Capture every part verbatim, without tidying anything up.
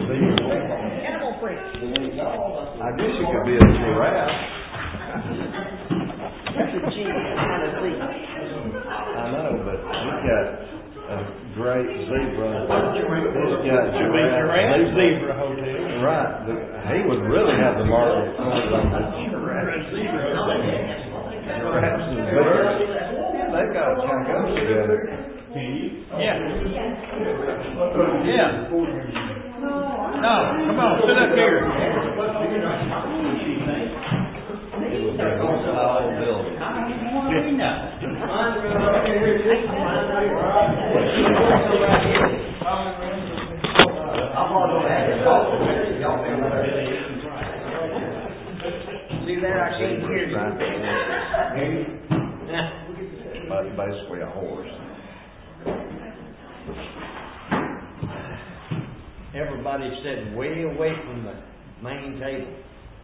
Animal print. I guess you could be a giraffe. That's a G, not a Z. I know, but we've got a great zebra. He's got giraffe. Zebra Hotel. Right. The, he would really have the market on the giraffe. Giraffes and bears. They've got to check us together. Yeah. Yeah. No, come on, sit up here. It would be a whole tall building. See there, I can't hear you. But basically a horse. Everybody's sitting way away from the main table.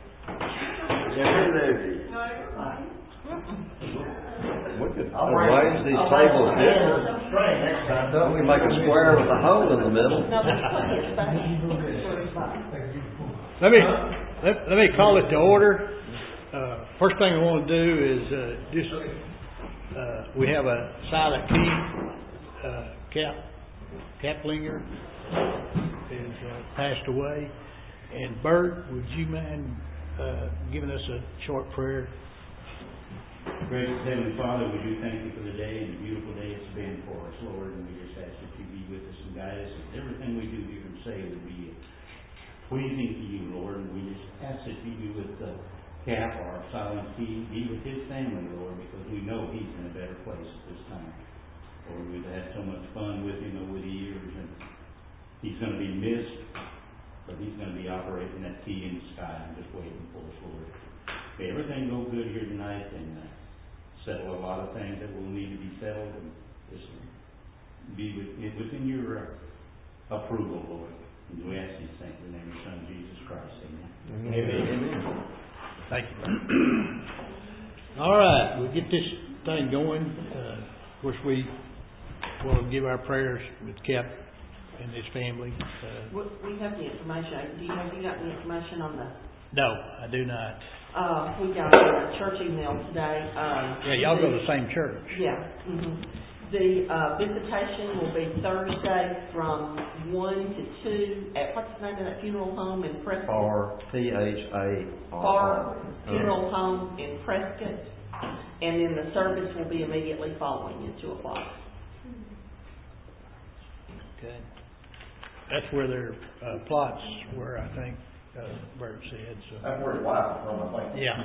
We could arrange these tables different. Don't we make a square with a hole in the middle? Let me let, let me call it to order. Uh, first thing I want to do is uh, just uh, we have a silent key. Uh, Cap Kaplinger is uh, passed away, and Bert, would you mind uh, giving us a short prayer? Gracious Heavenly Father, we do thank you for the day and the beautiful day it's been for us, Lord, and we just ask that you be with us and guide us. And everything we do here and say would be pleasing to you, Lord, and we just ask that you be with uh, Cap, our silent key, be with his family, Lord, because we know he's in a better place at this time. Lord, we've had so much fun with him over the years, and he's going to be missed, but he's going to be operating that key in the sky and just waiting for us, Lord. May everything go good here tonight, and uh, settle a lot of things that will need to be settled, and just be with, within your uh, approval, Lord. And we ask these things in the name of your Son, Jesus Christ. Amen. Amen. Amen. Thank you. All right, we'll get this thing going. Uh, of course, we will give our prayers with Cap and his family. Uh, We we have the information. Do you have you got the information on the? no, I do not. Uh, we got a church email today. Um, Yeah, y'all go to the same church. Yeah. Mm-hmm. The uh, visitation will be Thursday from one to two at what's the name of that funeral home in Prescott? Far, P H A R. Far Funeral Home in Prescott, and then the service will be immediately following at two o'clock. Okay. That's where their uh, plots were, I think. Uh, Bert said so. That's where it's wild from, I think. Yeah.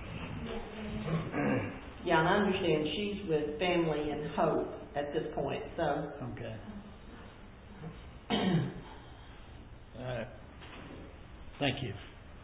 Yeah, and I understand she's with Family and Hope at this point. So. Okay. All right. Thank you.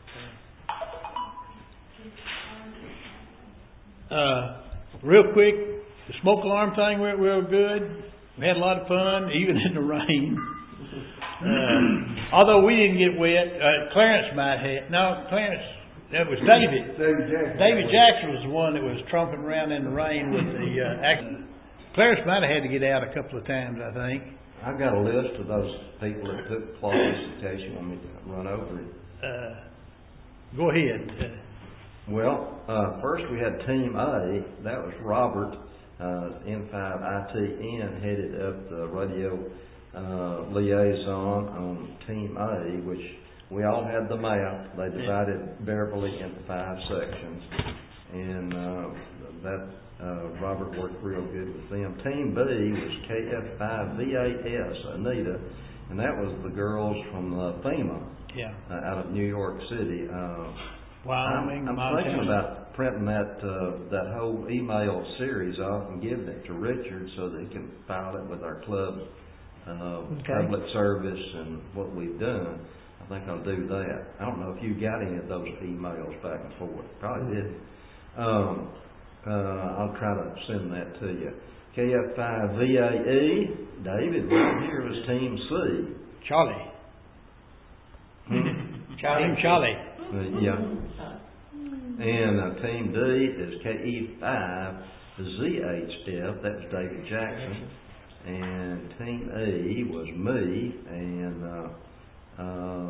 Uh, real quick, the smoke alarm thing went real good. We had a lot of fun, even in the rain. Uh, although we didn't get wet, uh, Clarence might have. No, Clarence, that was David. David Jackson. David Jackson was the one that was tromping around in the rain with the uh, accident. Clarence might have had to get out a couple of times, I think. I've got a list of those people that took clauses in case you want me to run over it. Uh, go ahead. Uh, Well, uh, first we had Team A. That was Robert, uh, N five I T N, headed up the radio uh, liaison on Team A, which we all had the map. They divided Beverly into five sections, and uh, that uh, Robert worked real good with them. Team B was K F five V A S, Anita, and that was the girls from uh, FEMA yeah. uh, out of New York City. Uh, Wyoming, I'm, I'm thinking about printing that uh, that whole email series off and giving it to Richard so that he can file it with our club uh, okay. public service and what we've done. I think I'll do that. I don't know if you got any of those emails back and forth. Probably didn't. Um, uh, I'll try to send that to you. K F five V A E, David, right here was Team C. Charlie. Hmm? Charlie. Team Charlie. Uh, yeah. And uh, Team D is K E five Z H F. That's David Jackson. And Team E was me. And uh, uh,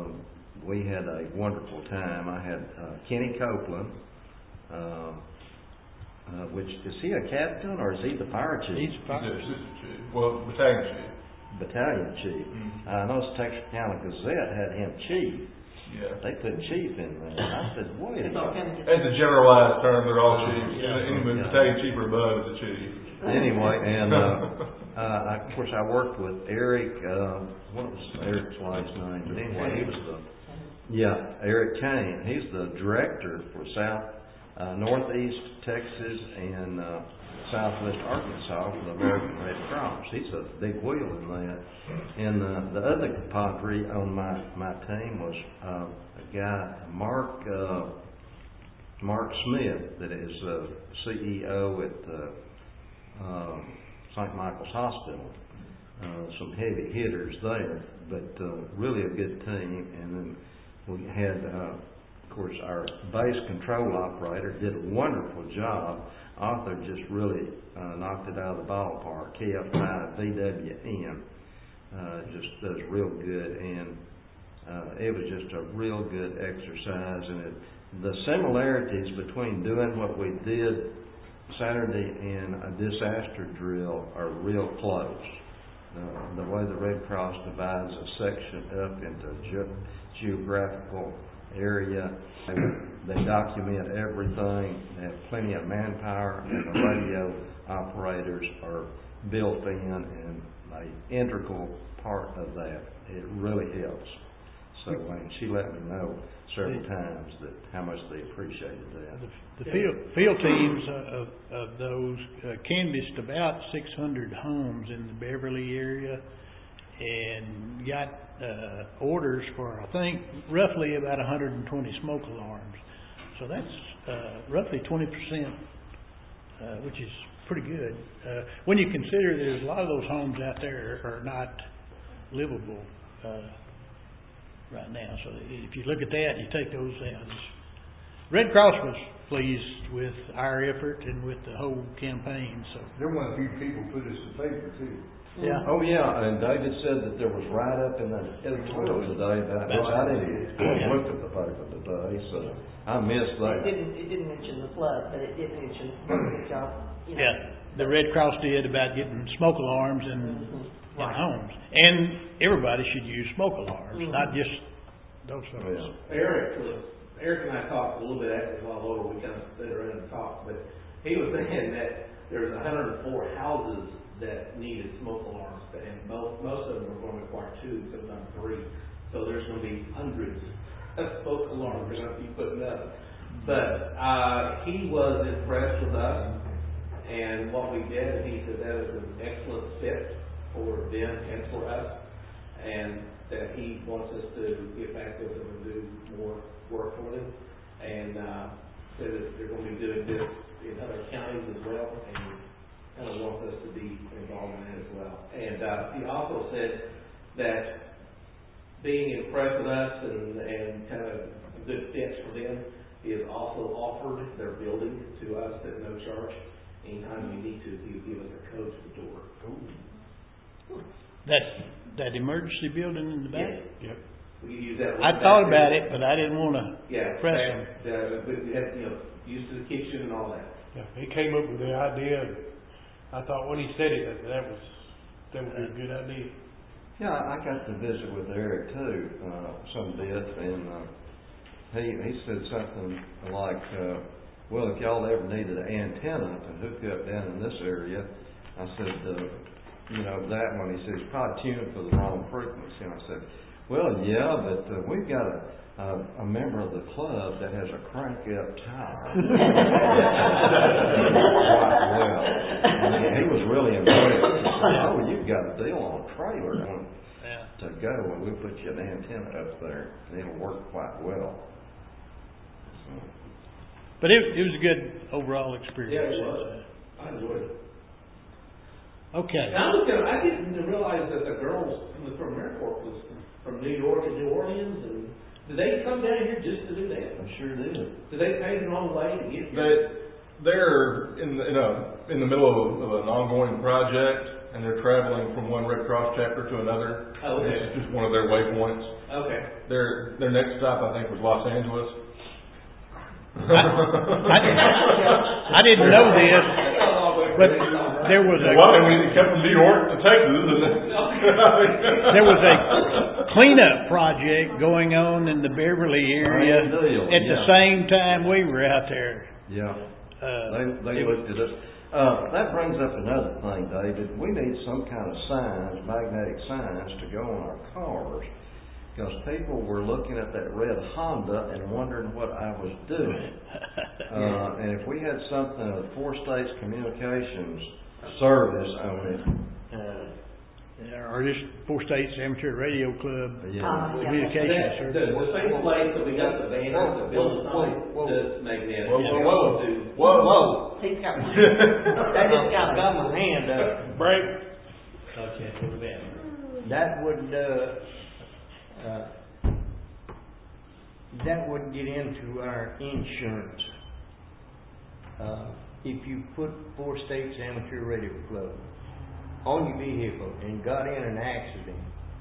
had a wonderful time. I had uh, Kenny Copeland, uh, uh, which, is he a captain or is he the fire chief? He's He's fine. the assistant chief, well, battalion chief. Battalion chief. Mhm. I know the Texas County Gazette had him chief. Yeah. They put chief in there. I said, wait a It's all minute. kind of just. That's a generalized term, they're all chiefs. Yeah. Any Yeah. battalion chief or above is a chief. Anyway, and, uh, uh, I, of course, I worked with Eric, uh, what was Eric's last name? But anyway, he was the, yeah, Eric Kane. He's the director for South, uh, Northeast Texas and, uh, Southwest Arkansas for the American Red Cross. He's a big wheel in that. And, uh, the other compadre on my, my team was, uh, a guy, Mark, uh, Mark Smith, that is, uh, C E O at, uh, Um, Saint Michael's Hospital. Uh, some heavy hitters there, but uh, really a good team. And then we had, uh, of course, our base control operator did a wonderful job. Arthur just really uh, knocked it out of the ballpark. K F I V W N uh, just does real good, and uh, it was just a real good exercise. And it, the similarities between doing what we did Saturday and a disaster drill are real close. Uh, the way the Red Cross divides a section up into ge- geographical area, they, they document everything. They have plenty of manpower, and the radio operators are built in and an integral part of that. It really helps. So, and she let me know several times that how much they appreciated that. The, the field, field teams of, of those uh, canvassed about six hundred homes in the Beverly area and got uh, orders for, I think, roughly about one hundred twenty smoke alarms. So that's uh, roughly twenty percent, uh, which is pretty good. Uh, when you consider there's a lot of those homes out there are not livable uh, right now. So if you look at that, you take those out. Red Cross was pleased with our effort and with the whole campaign. So There were a few people put us to paper too. yeah, Oh, yeah, and David said that there was right up in the editorial today about this. I didn't look at the paper today, so I missed It that. didn't, it didn't mention the flood, but it did mention that y'all, you know. yeah. The Red Cross did about getting smoke alarms in, Mhm. in Right. homes, and everybody should use smoke alarms, Mhm. not just those folks. Yeah. Eric was, Eric and I talked a little bit after a while over, we kind of stood around and talked, but he was saying that there's one hundred and four houses that needed smoke alarms, and most, most of them are going to require two, sometimes three. So there's going to be hundreds of smoke alarms they're going to be putting up. But, uh, he was impressed with us and what we did, and he said that is an excellent fit for them and for us, and that he wants us to get back with them and do more work for them. And, uh, said that they're going to be doing this in other counties as well, and kind of wants us to be involved in that as well. And, uh, he also said that being impressed with us and, and kind of a good fit for them, he has also offered their building to us at no charge. Anytime we need to, he will give us a code to the door. That that emergency building in the back. Yes. Yep. We could use that. I thought about it, but I didn't want to Yeah. press that- them. that- but we had, you know, used to the kitchen and all that. Yeah, he came up with the idea, and I thought when he said it, that, that was, that would be a good idea. Yeah, I got to visit with Eric too, uh, some bit, and, uh, he, he said something like, uh, well, if y'all ever needed an antenna to hook up down in this area, I said, uh, you know, that one, he says, probably tuned for the wrong frequency. And I said, well, yeah, but uh, we've got a, a, a member of the club that has a crank-up tower. Quite well. And he, he was really impressed. He said, oh, you've got a deal on a trailer Yeah. to go, and we'll put you an antenna up there, and it'll work quite well. So, But it, it was a good overall experience. Yeah, it was. I enjoyed it. Okay. And I was gonna, I didn't realize that the girls from the, from Airport was from New York and New Orleans, and did they come down here just to do that? I sure did. Did they pay their own way to get here? They, they're in, the- in a, in the middle of, of an ongoing project, and they're traveling from one Red Cross chapter to another. Oh, okay. It's just one of their waypoints. Okay. Their, their next stop, I think, was Los Angeles. I didn't, I didn't know this, but there was a, Well, we kept from New York to Texas, and then. there was a cleanup project going on in the Beverly area Grand deal, at the yeah. same time we were out there. Yeah, Uh, they, they it- looked at us. Uh, that brings up another thing, David. We need some kind of signs, magnetic signs to go on our cars. Because people were looking at that red Honda and wondering what I was doing. Uh, and if we had something, a Four States Communications service on it, uh, or just Four States Amateur Radio Club yeah. Uh, yeah. communication The, service. the same place that we got the banner, the building sign, whoa, whoa. does magnetic. Whoa, whoa, whoa. To- Whoa, whoa. He's got one. They just got Got a, my hand up. Break. Okay, we're back. That would, uh, uh, that would get into our insurance. Uh, if you put Four States Amateur Radio Club on your vehicle and got in an accident,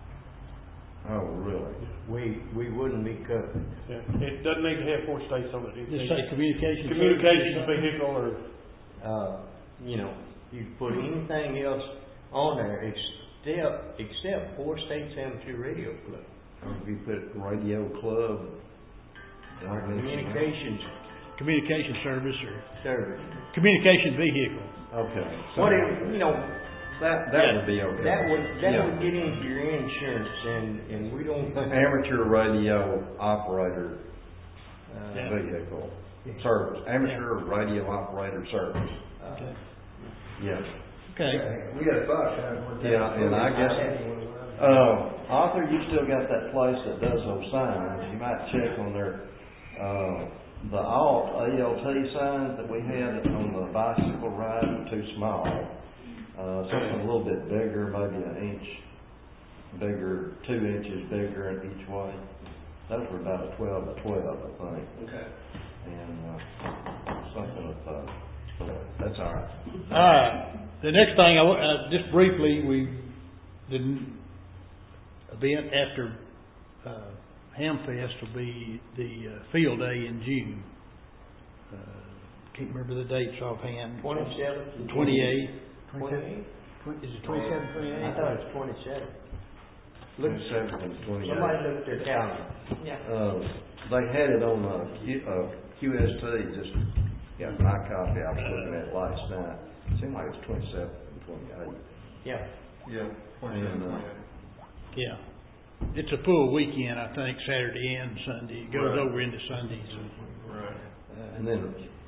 Oh, really? we, we wouldn't be covered. Yeah, it doesn't need to have four states on it. It Just needs- say communication. Communications service. vehicle or, Uh, you know, you put anything else on there except, except Four States Amateur Radio Club. Or if you put radio club. Or communications Communication service or service. communication vehicle. Okay. so Whatever, you know, That, that would be okay. that would, that Yeah. would get into your insurance and, and we don't. Amateur radio operator Uh, Yeah. vehicle service, amateur radio operator service. uh, Yes. Okay. We got a box out one time. Yeah, and I guess, uh, Arthur, you still got that place that does those signs. You might check on their, uh, the alt A L T signs that we had on the bicycle ride were too small. Uh, something a little bit bigger, maybe an inch bigger, two inches bigger in each way. Those were about a twelve by twelve, I think. Okay. And, uh, something with, uh, but that's all right. All right. The next thing, I, wa- uh, just briefly, we the n- event after uh, Hamfest will be the uh, field day in June. Uh, can't remember the dates offhand. Twenty-seventh and Twenty-eighth. Twenty-eighth? Is it twenty-seven, I twenty-eight? thought it was twenty-seven. Look, Twenty-seventh and twenty-eighth. somebody look at their calendar. yeah. Uh, they had it on, uh, Q, uh, Q S T, just got my copy, I was looking at it last night. Seemed like it's twenty-seventh and twenty-eighth. Yeah. Yeah, And, uh, Yeah. It's a full weekend, I think, Saturday and Sunday. It goes Right. over into Sundays. right. Uh, And then,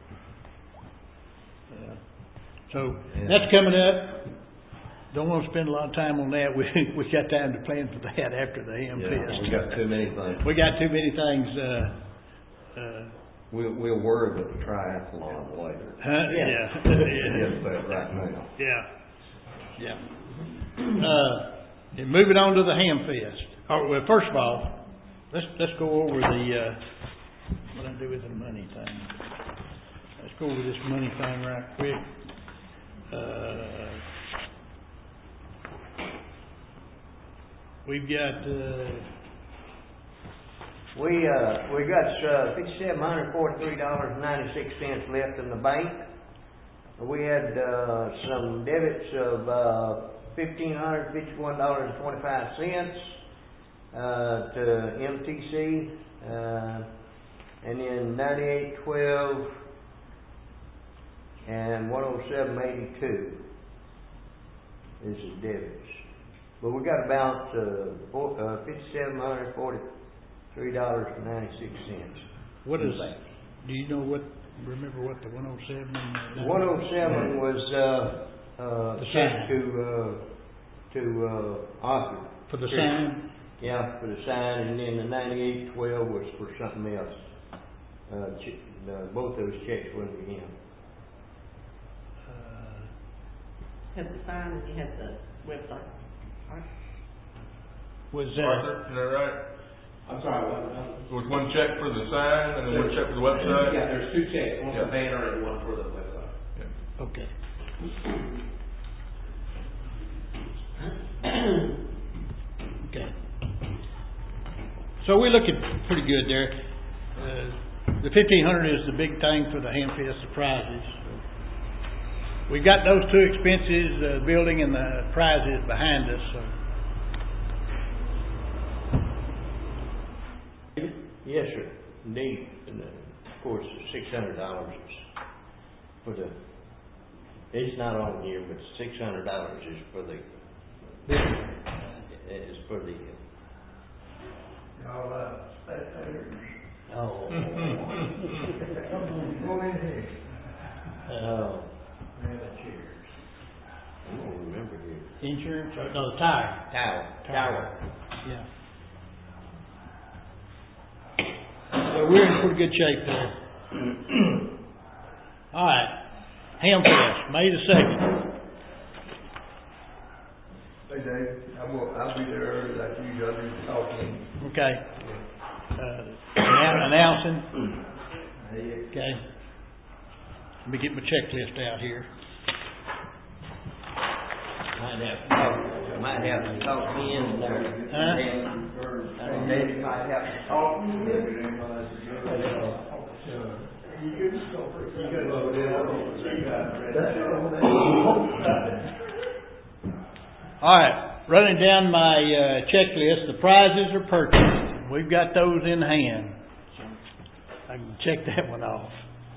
uh, so Yeah. that's coming up. Don't want to spend a lot of time on that. We we got time to plan for that after the Ham yeah, Fest. we got too many things. We got too many things. Uh, uh, We'll, we'll worry about the triathlon later. huh? Yeah. Get yeah. that right now. Yeah. Yeah. Uh, and moving on to the Ham Fest. Oh, well, first of all, let's let's go over the uh, what I do with the money thing. Let's go over this money thing right quick. Uh, we've got. Uh, We, uh, we got, uh, fifty-seven hundred forty-three dollars and ninety-six cents left in the bank. We had, uh, some debits of, uh, fifteen hundred fifty-one dollars and twenty-five cents, uh, to M T C, uh, and then ninety-eight twelve and one oh seven eighty-two. This is debits. But we got a balance of four, uh, fifty-seven hundred forty-three dollars and ninety-six cents. what is that? Do you know what? Remember what the one oh seven? One oh seven was, uh, uh, The sent sign. to, uh, to, uh, Arthur. For the sign. Yeah, for the sign, and then the ninety-eight twelve was for something else. Uh, che- uh, both those checks went to him. Uh, Had the sign and you had the website. was that? Arthur, is that right? I'm sorry, what? what- It was one check for the sign and then one check for the website? Yeah, there's two checks, one for Yeah. the banner and one for the website. Okay. Okay. So we're looking pretty good there. Uh, the fifteen hundred is the big thing for the Hamfest, the prizes. We got those two expenses, the building and the prizes behind us, so. Yes, sir, indeed, and uh, of course, six hundred dollars is for the, it's not on here, but six hundred dollars is for the, is for the. Y'all, uh, spectators. Oh. Come on in here. Oh, Man, the chairs. I don't remember here. Insurance, or, no, the tire. Tower, tower. Yeah. So we're in pretty good shape there. All right, Hamfest, May the second. Hey, Dave, I'm, gonna- I'll be there early like usual, I'll be talking. Okay. Uh, annou- announcing. Hey, Okay. Let me get my checklist out here. Might have to talk, might have to talk me in there. Huh? Hey, Dave, you might have to talk to me. All right, running down my uh, checklist, the prizes are purchased. We've got those in hand. So I can check that one off.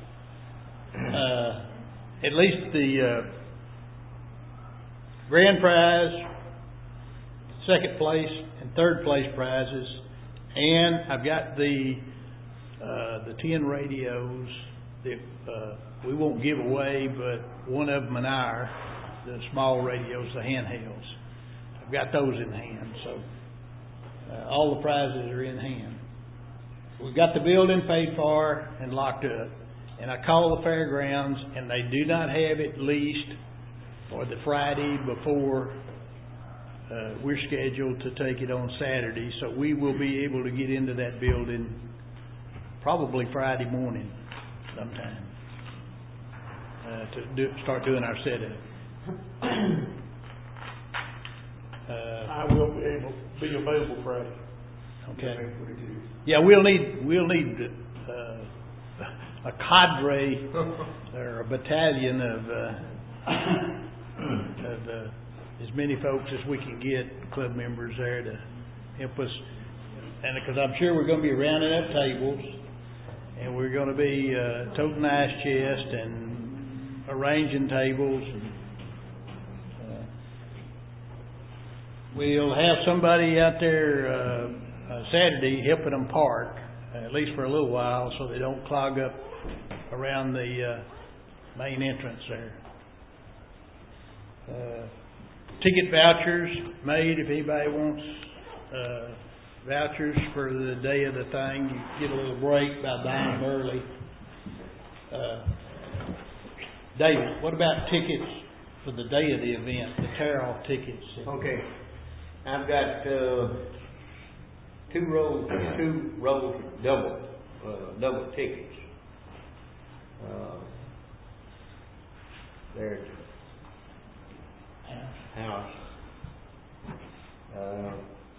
Uh, at least the uh, grand prize, second place, and third place prizes. And I've got the uh, the ten radios that uh, we won't give away, but one of them and our, the small radios, the handhelds. I've got those in hand, so uh, all the prizes are in hand. We've got the building paid for and locked up, and I called the fairgrounds, and they do not have it leased for the Friday before uh, we're scheduled to take it on Saturday, so we will be able to get into that building probably Friday morning sometime uh, to do, start doing our setup. Uh, I will be able, be available Friday. okay. Yeah, we'll need we'll need uh, a cadre or a battalion of uh, of uh, as many folks as we can get, club members there to help us, and because I'm sure we're going to be rounding up tables, and we're going to be uh, toting ice chest and arranging tables. And, uh, we'll have somebody out there uh, uh, Saturday helping them park, uh, at least for a little while, so they don't clog up around the uh, main entrance there. Uh, ticket vouchers made if anybody wants uh, vouchers for the day of the thing. You get a little break by buying them early. Uh, David, what about tickets for the day of the event, the tear-off tickets? Okay, I've got, uh, two rows, two rows of double, uh, double tickets. Uh, there's house. Uh,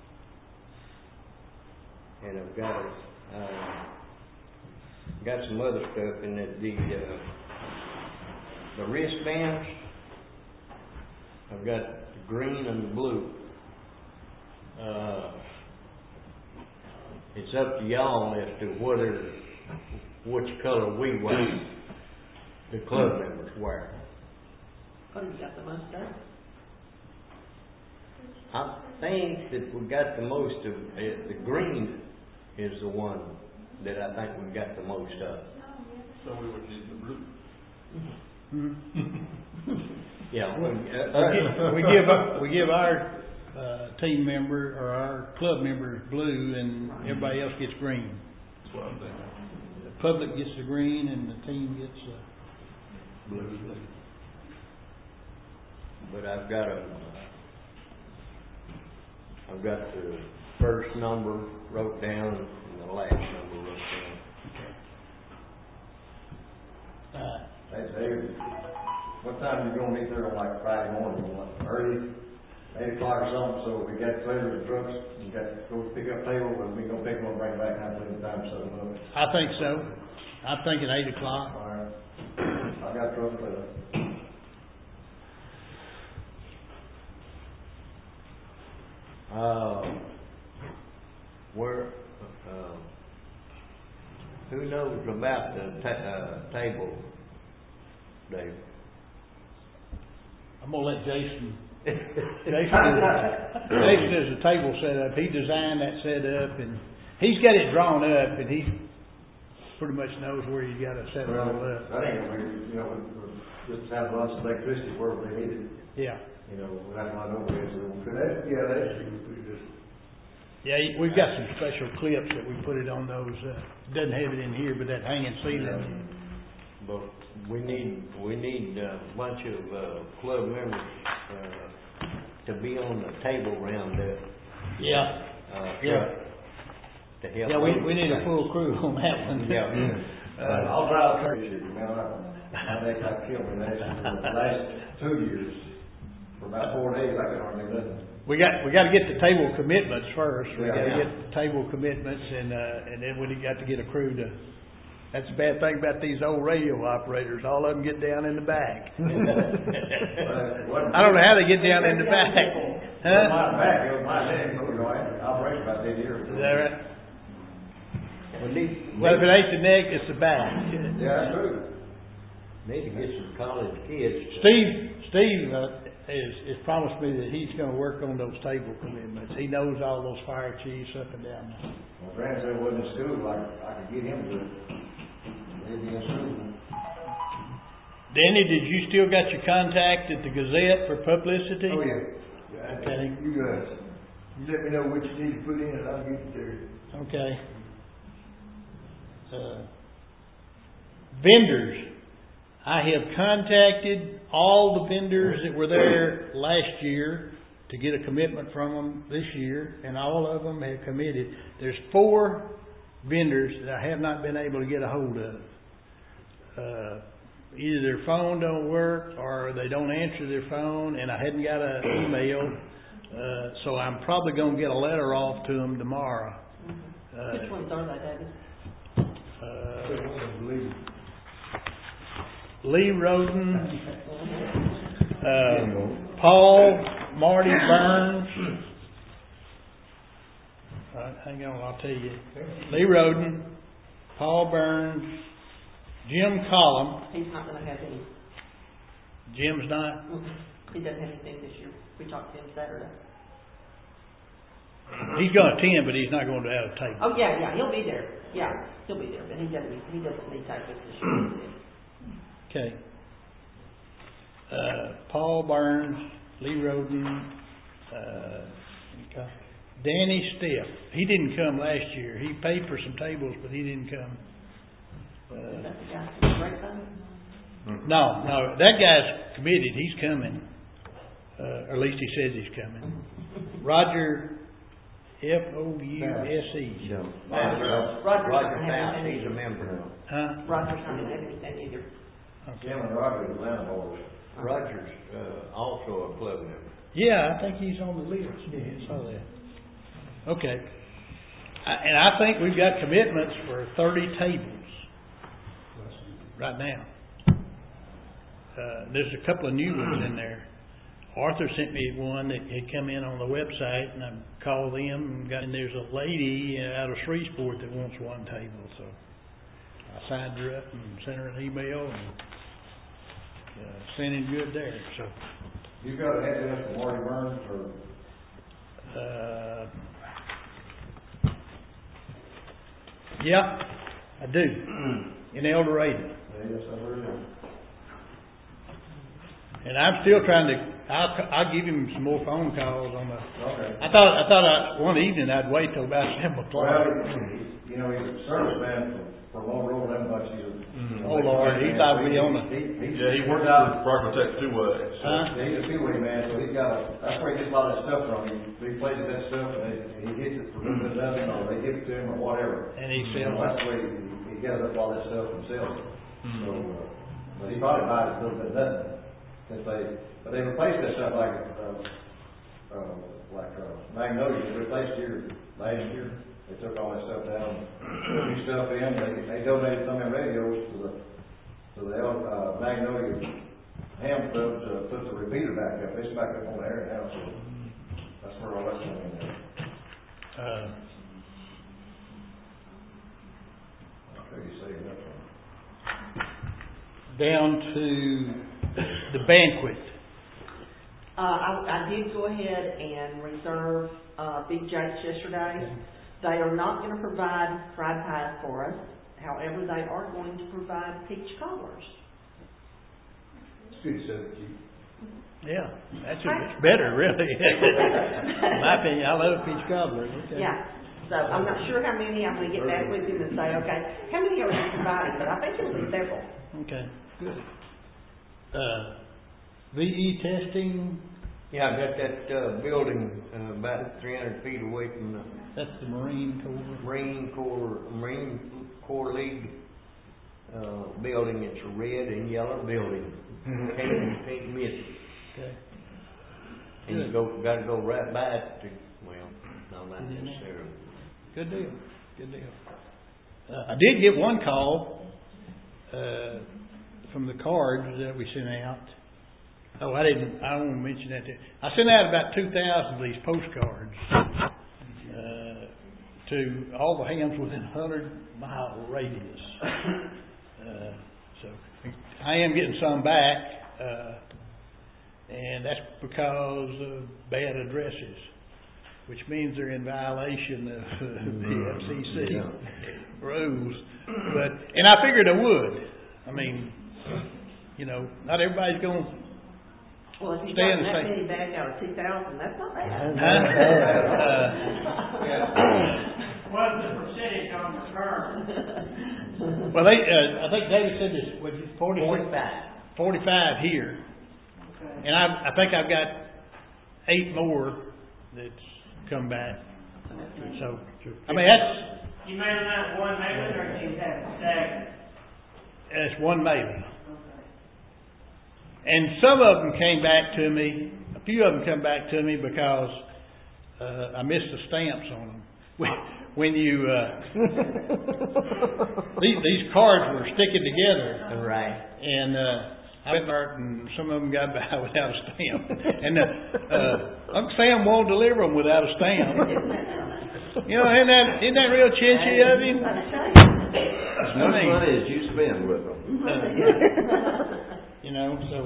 and I've got, a, uh, got some other stuff in it, the, uh, the wristbands. I've got the green and the blue. Uh, it's up to y'all as to whether, which color we wear, the club members wear. What have you got the most of? I think that we got the most of, uh, the green is the one that I think we got the most of. So we would need the blue. Yeah. We uh, give, we give we give our uh, team member or our club members blue, and everybody else gets green. That's what I'm thinking. The public gets the green, and the team gets the Blue. But I've got a, I've got the first number wrote down and the last number wrote down. uh, Hey, David, what time you gonna be there on like Friday morning, you want early? eight o'clock or something, so we got trailers and trucks, we got to go pick up table, and we gonna pick them up, bring them back, and have plenty of time to set them up. I think so. I'm thinking eight o'clock. All right. I got trucks for that. Uh, where, uh, who knows about the ta- uh, table, Dave? I'm gonna let Jason, Jason, Jason is a table setup. He designed that setup and he's got it drawn up and he pretty much knows where you gotta set it all up. That ain't gonna be, you know, we- we just have lots of electricity where they need it, Yeah. you know, without my overhead, so we'll that, yeah, that's, we just. Yeah, we've got some special clips that we put it on those, uh, doesn't have it in here, but that hanging ceiling. But we need, we need a bunch of, uh, club members, uh, to be on the table round that, Yeah. uh, Yeah. truck to help. Yeah, we, we need a full crew on that one. Yeah. Uh, I'll drive church, man, I, I think I killed me last, the last two years, for about four days, I could hardly do nothing. We got, we gotta get the table commitments first. We Yeah. gotta Yeah. get the table commitments and, uh, and then we got to get a crew to, that's the bad thing about these old radio operators. All of them get down in the back. I don't know how they get down in the back. Well, Huh? mine back, it was my name, you know, I had operation about ten years. Is that right? We need, Well, if it ain't the neck, it's the back. Yeah, that's true. need to get some college kids. to- Steve, Steve, uh, is, has promised me that he's gonna work on those table commitments. He knows all those fire chiefs up and down there. My grandson wasn't in school, I, I could get him to, he'd be in school. Danny, did you still got your contact at the Gazette for publicity? Oh, yeah. Yeah, I- Okay. You, uh, you let me know what you need to put in, and I'll get it there. Okay. Uh, vendors. I have contacted all the vendors that were there last year to get a commitment from them this year, and all of them have committed. There's four vendors that I have not been able to get a hold of. Uh, either their phone don't work or they don't answer their phone, and I hadn't got an email. Uh, so I'm probably going to get a letter off to them tomorrow. Uh, Which ones are they, David? uh, Lee Roden, uh, Paul, Marty Burns. All right, hang on, I'll tell you. Lee Roden, Paul Burns, Jim Collum. He's not gonna have any, Jim's not. he doesn't have anything this year. We talked to him Saturday. He's going to attend, but he's not going to have a table. Oh, yeah, yeah, he'll be there. Yeah, he'll be there, but he doesn't, he doesn't need tables this year. Okay. Uh, Paul Burns, Lee Roden, uh, okay. Danny Stiff. He didn't come last year. He paid for some tables, but he didn't come. Is Uh, that the guy from the grapevine? no, no, that guy's committed. He's coming. Uh, or at least he says he's coming. Roger, F O U S E. Yeah. Roger's Roger not gonna have Faust, anything he's a either. member. Huh? Roger's not gonna have anything either. Okay. Jim and Roger, the landlords. Roger's, uh, also a club member. Yeah, I think he's on the list. Yeah, I saw that. Okay. I, and I think we've got commitments for thirty tables right now. Uh, there's a couple of new ones in there. Arthur sent me one that had come in on the website, and I called them and got. And there's a lady out of Shreveport that wants one table, so I signed her up and sent her an email and uh, sent in good there. So. You got an address for Marty Burns, or? Uh, yeah, I do. In El Dorado. Yes, I heard it. And I'm still trying to, I'll, I'll give him some more phone calls on the, Okay. I thought, I thought I, one evening I'd wait till about seven Well, o'clock. he- you know, he's a serviceman for, for Monroe, and much, he's a. Oh, Lord, he's not really on the, He, he. Yeah, he works for Proctor Two Way. huh? Yeah, he's a two-way man, so he's got a, that's where he gets a lot of that stuff from. He, he places that stuff, and they, and he gets it from who it doesn't, or they give it to him, or whatever. And he You know, sells that's the way he, he gathers up all that stuff and sells it. So, uh, but he probably buys a little bit of nothing, since they, but they replace that stuff like, uh, uh, like, uh, Magnolia, they replaced here last year. They took all that stuff down, put new stuff in, they, they donated some of their radios to the, to the, uh, Magnolia ham club to put the repeater back up. It's back up on the air now, so that's where all that's coming in. Uh, I'll tell you, saving up from. down to the banquet. Uh, I, I did go ahead and reserve, uh, Big Jake's yesterday. They are not gonna provide fried pies for us. However, they are going to provide peach cobbler. It's good stuff, Keith. Yeah, that's it's better, really. In my opinion, I love peach cobbler. Okay. Yeah, so I'm not sure how many, I'm gonna get back with him and say, okay, how many are you providing? But I think it'll be several. Okay, good. Uh, V E testing, Yeah, I got that, uh, building, uh, about three hundred feet away from the that's the Marine Corps. Marine Corps, Marine Corps League, uh, building. It's a red and yellow building. Can't, can't miss it. Okay. And you go, gotta go right by it to, well, no, not necessarily. Good deal, good deal. Uh, I did get one call, uh, from the cards that we sent out. Oh, I didn't, I don't want to mention that. to- I sent out about two thousand of these postcards, uh, to all the hams within a hundred mile radius. Uh, so, I am getting some back, uh, and that's because of bad addresses, which means they're in violation of uh, the F C C Yeah. rules. But, and I figured I would. I mean, you know, not everybody's going to Well, if you Stay in got the that same- many back out of two thousand, that's not bad. What's the percentage on return? Well, they, uh, I think David said this, what, forty? Forty-five. Forty-five here. Okay. And I, I think I've got eight more that's come back. So, I mean, that's, You made them out of one mailing, or did you have it staggered? that's one mailing. Okay. And some of them came back to me, a few of them come back to me because, uh, I missed the stamps on them. When, when you, uh, these, these cards were sticking together. Right. And, uh, I went there and some of them got by without a stamp. And, uh, uh, Uncle Sam won't deliver them without a stamp. You know, isn't that, isn't that real chinchy of him? As much mean- money as you spend with them. You know, so,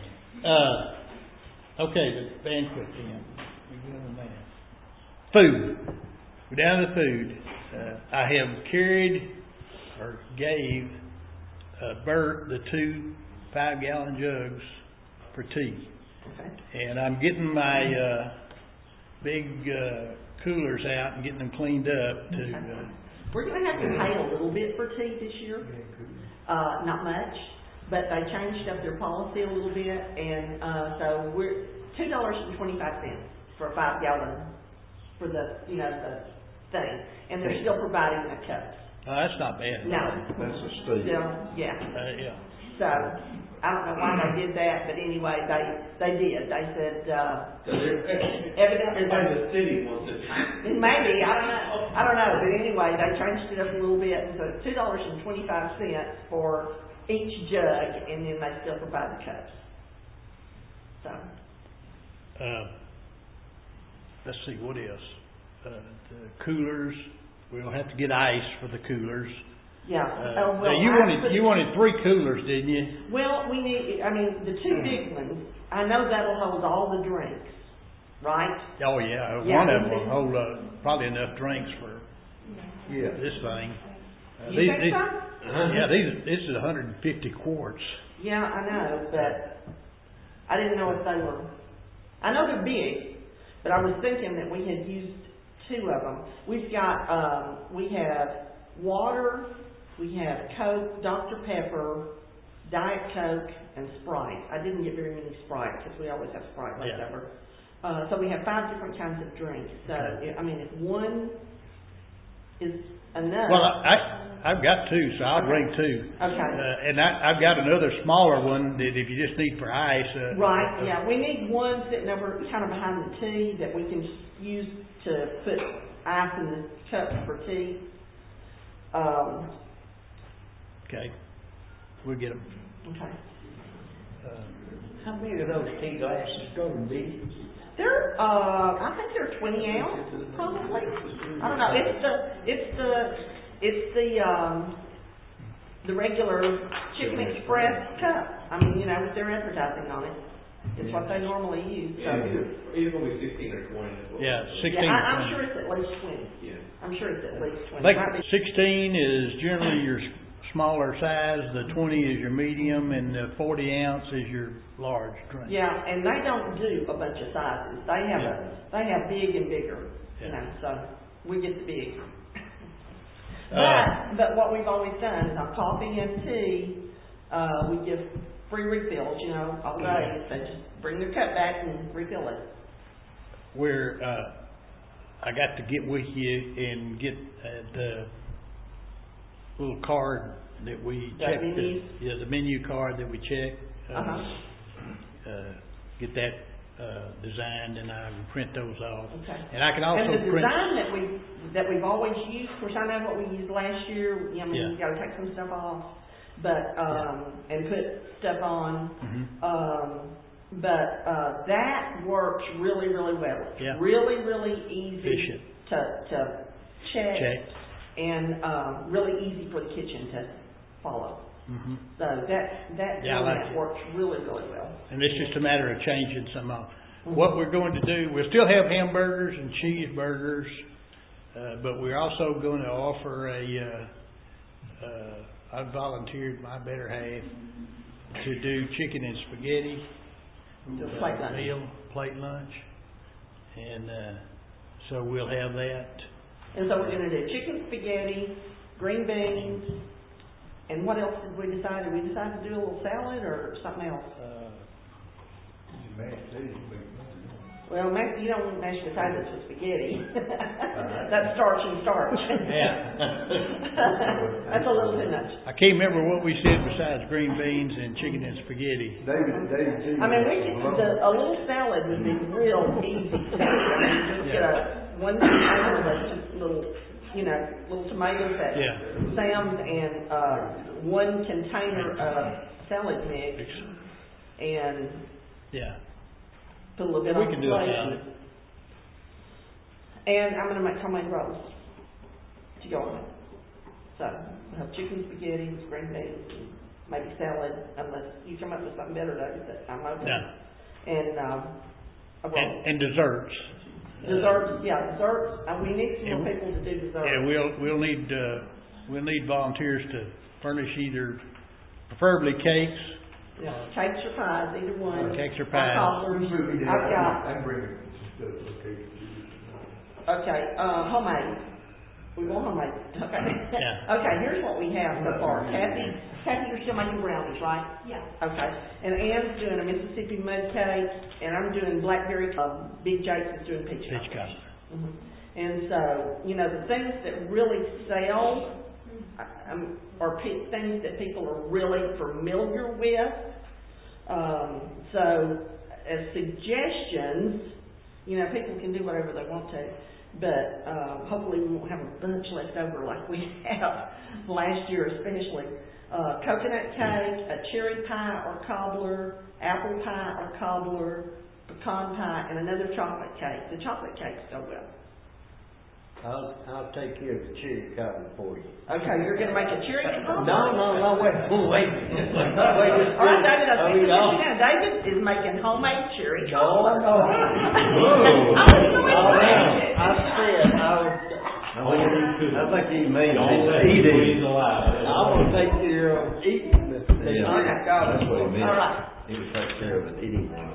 uh, okay, the banquet then. We're good on that. Food. We're down to food. Uh, I have carried or gave uh, Bert the two five gallon jugs for tea. Okay. And I'm getting my uh, big uh, coolers out and getting them cleaned up to. Uh, We're gonna have to pay a little bit for tea this year. Uh, not much, but they changed up their policy a little bit, and, uh, so we're, two dollars and twenty-five cents for a five gallon, for the, you know, the thing. And they're still providing the cups. oh, that's not bad. No. That's a steal. Still, yeah. Uh, yeah. So, I don't know why they did that, but anyway, they, they did. They said, uh, evidently, Everybody in the city wants it. maybe, I don't know, I don't know, but anyway, they changed it up a little bit, and so it's two dollars and twenty-five cents for each jug, and then they still provide the cups. So, Uh, let's see, what else? Uh, the coolers, we'll have to get ice for the coolers. yeah. Uh, Oh, well, now you I wanted, put- you wanted three coolers, didn't you? Well, we need, I mean, the two big ones, I know that'll hold all the drinks, right? Oh, yeah, Yeah, one of them we will did. hold, uh, probably enough drinks for Yeah. this thing. Uh, You these- think these- so? Yeah, these, this is hundred and fifty quarts. Yeah, I know, but I didn't know if they were, I know they're big, but I was thinking that we had used two of them. We've got, um, we have water, we have Coke, Doctor Pepper, Diet Coke, and Sprite. I didn't get very many Sprite, because we always have Sprite left Yeah. over. Uh, so we have five different kinds of drinks. So, Okay. I mean, if one is enough. Well, I, I've got two, so I'll Okay. bring two. Okay. Uh, and I, I've got another smaller one that if you just need for ice. Uh, Right, uh, yeah, we need one sitting over kind of behind the tea that we can use to put ice in the cup for tea. Um, Okay. We'll get them. okay. Uh, How big are those tea glasses gonna be? They're, uh, I think they're twenty ounce, probably. I don't know, it's the, it's the, it's the, um, the regular Chicken Express cup. I mean, you know, with their advertising on it. It's what they normally use, so. Yeah, either, either gonna be sixteen or twenty. is what Yeah, we're- sixteen. Yeah, I, I'm twenty. sure it's at least twenty. Yeah. I'm sure it's at least I twenty. think Might be- sixteen is generally your s- smaller size, the twenty is your medium, and the forty ounce is your large drink. Yeah, and they don't do a bunch of sizes. They have a, they have big and bigger, you Yeah. know, so we get the big. Uh, But, but what we've always done is on coffee and tea, uh, we give free refills, you know, all day. They just bring their cup back and refill it. Where, uh, I got to get with you and get uh, the little card that we The checked. menus? Yeah, the menu card that we checked. uh, Uh-huh. uh, Get that, uh, designed and I can print those off. Okay. And I can also And the print. design that we, that we've always used, of course, I know what we used last year, I mean, Yeah. you gotta take some stuff off, but, um, and put stuff on. Mhm. Um, but, uh, that works really, really well. It's Yeah. really, really easy Efficient. to, to check. Check. And, um, really easy for the kitchen to follow. Mhm. So that, that Yeah, I like format it. works really, really well. And it's just a matter of changing some of. Mhm. What we're going to do, we'll still have hamburgers and cheeseburgers, uh, but we're also going to offer a, uh, uh, I volunteered my better half to do chicken and spaghetti. Do a uh, plate lunch. Meal, plate lunch. And, uh, so we'll have that. And so we're gonna do chicken spaghetti, green beans, and what else did we decide? Did we decide to do a little salad or something else? Uh, Well, maybe you don't want mashed potatoes with spaghetti. That's starch and starch. Yeah. That's a little too much. I can't remember what we said besides green beans and chicken and spaghetti. David, David G. I mean, we could, the, a little salad would be real easy. I mean, just get a, one container that's just little, you know, little tomatoes that Yeah. Sam's and, uh, one container of salad mix and Yeah. put a little bit We on can the do a plate. salad. And I'm gonna make homemade rolls to go on it. So, we'll have chicken spaghetti with green beans and maybe salad, unless you come up with something better, David, that I'm open. Yeah. And, um, a roll. And, and desserts. Desserts, yeah, desserts, uh, we need some more And- people to do desserts. Yeah, we'll, we'll need, uh, we'll need volunteers to furnish either, preferably cakes. Yeah, cakes or pies, either one. Cakes or Or pies. cobblers. I've got, I can bring it, stuff, okay. okay, uh, homemade. We want homemade, okay. Yeah. Okay, here's what we have so far. Kathy, Kathy, you're still making brownies, right? Yeah. Okay, and Ann's doing a Mississippi mud cake, and I'm doing blackberry, uh, Big Jake's is doing peach Peach cobbler. cobbler. Mhm. And so, you know, the things that really sell, um, are pe- things that people are really familiar with. Um, so, as suggestions, you know, people can do whatever they want to, but, uh, hopefully we won't have a bunch left over like we have last year especially. Uh, coconut cake, a cherry pie or cobbler, apple pie or cobbler, pecan pie, and another chocolate cake. The chocolate cakes go well. I'll, I'll take care of the cherry cobbler for you. Okay, you're gonna make a cherry cobbler? No, no, no, wait, wait. Wait, just- All right, David, I Oh, think no. what you know, David is making homemade cherry No, cobbler. no. I was going All to right, make it. I said, I was, I think, I think he means Don't let eating. employees alive. I wanna take care of eating the, the Yeah. cherry cobbler. That's what he meant. All right. He would take care of it eating them.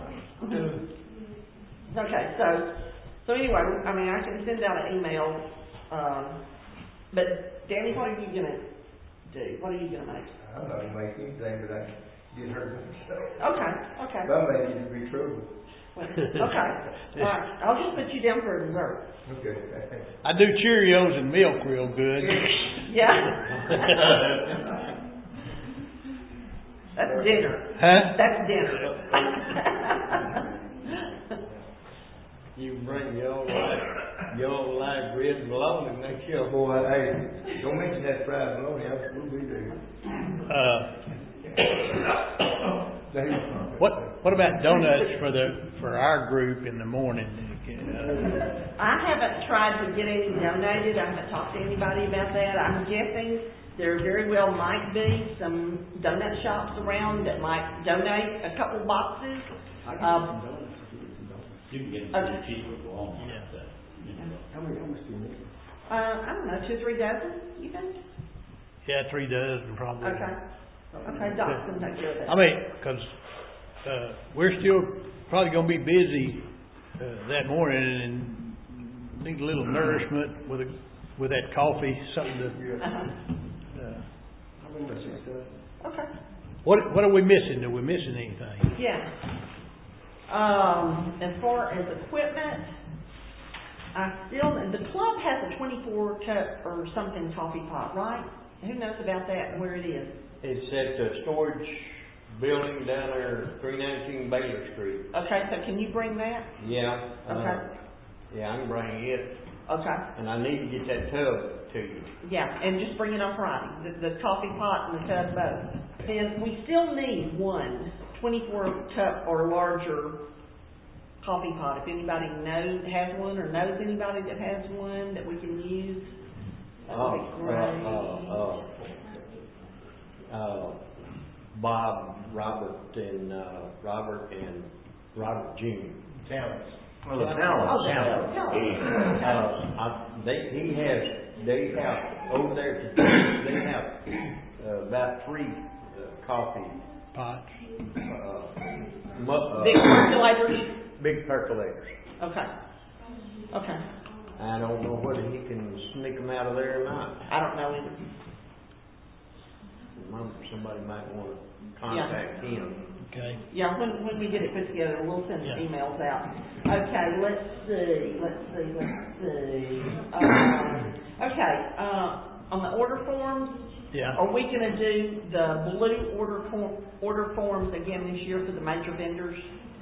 Okay, so, so anyway, I mean, I can send out an email, um, but Danny, what are you gonna do? What are you gonna make? I'm not gonna make anything, but I get hurt myself. Okay, okay. If I make it, it'll be trouble. Well, okay, all right, I'll just put you down for a dessert. Okay. I do Cheerios and milk real good. Yeah. That's dinner. Huh? That's dinner. You bring your own life, your own life bread and bologna and make sure. Boy, hey, don't mention that fried bologna, I will be there. Uh, what, what about donuts for the, for our group in the morning? Uh, I haven't tried to get any donated. I haven't talked to anybody about that. I'm guessing there very well might be some donut shops around that might donate a couple boxes. Um, You can get them Okay. pretty cheap at Walmart. Yeah. but, you know. How many, how much do you need? uh, I don't know, two, three dozen, you think? yeah, three dozen probably. Okay. Okay, Doc's gonna take care of that. I mean, cause, uh, we're still probably gonna be busy, uh, that morning and need a little nourishment with a, with that coffee, something to, Uh-huh. uh, How many, about six dozen? Okay. what, what are we missing? Are we missing anything? Yeah. Um, as far as equipment, I still, the club has a twenty-four cup or something coffee pot, right? Who knows about that and where it is? It's at the storage building down there, three nineteen Baylor Street. Okay, so can you bring that? Yeah. uh, Okay. Yeah, I can bring it, Okay. and I need to get that tub to you. Yeah, and just bring it on Friday, the, the coffee pot and the tub both. Then we still need one twenty-four cup or larger coffee pot. If anybody knows, has one or knows anybody that has one that we can use, that would be Uh, great. uh, uh, uh, Bob, Robert, and, uh, Robert and Robert Junior Talents. Well, the Oh, talent, yeah, yeah. Uh, I, they, he has, they have, over there, they have, uh, about three, uh, coffee, Pots? uh, mu- uh, Big percolators? big percolators. Okay. Okay. I don't know whether he can sneak them out of there or not. I don't know either. Somebody might want to contact him. Okay. Yeah, when, when we get it put together, we'll send Yeah. emails out. Okay, let's see, let's see, let's see. Um, okay, uh, on the order forms, Yeah. are we gonna do the blue order form, order forms again this year for the major vendors?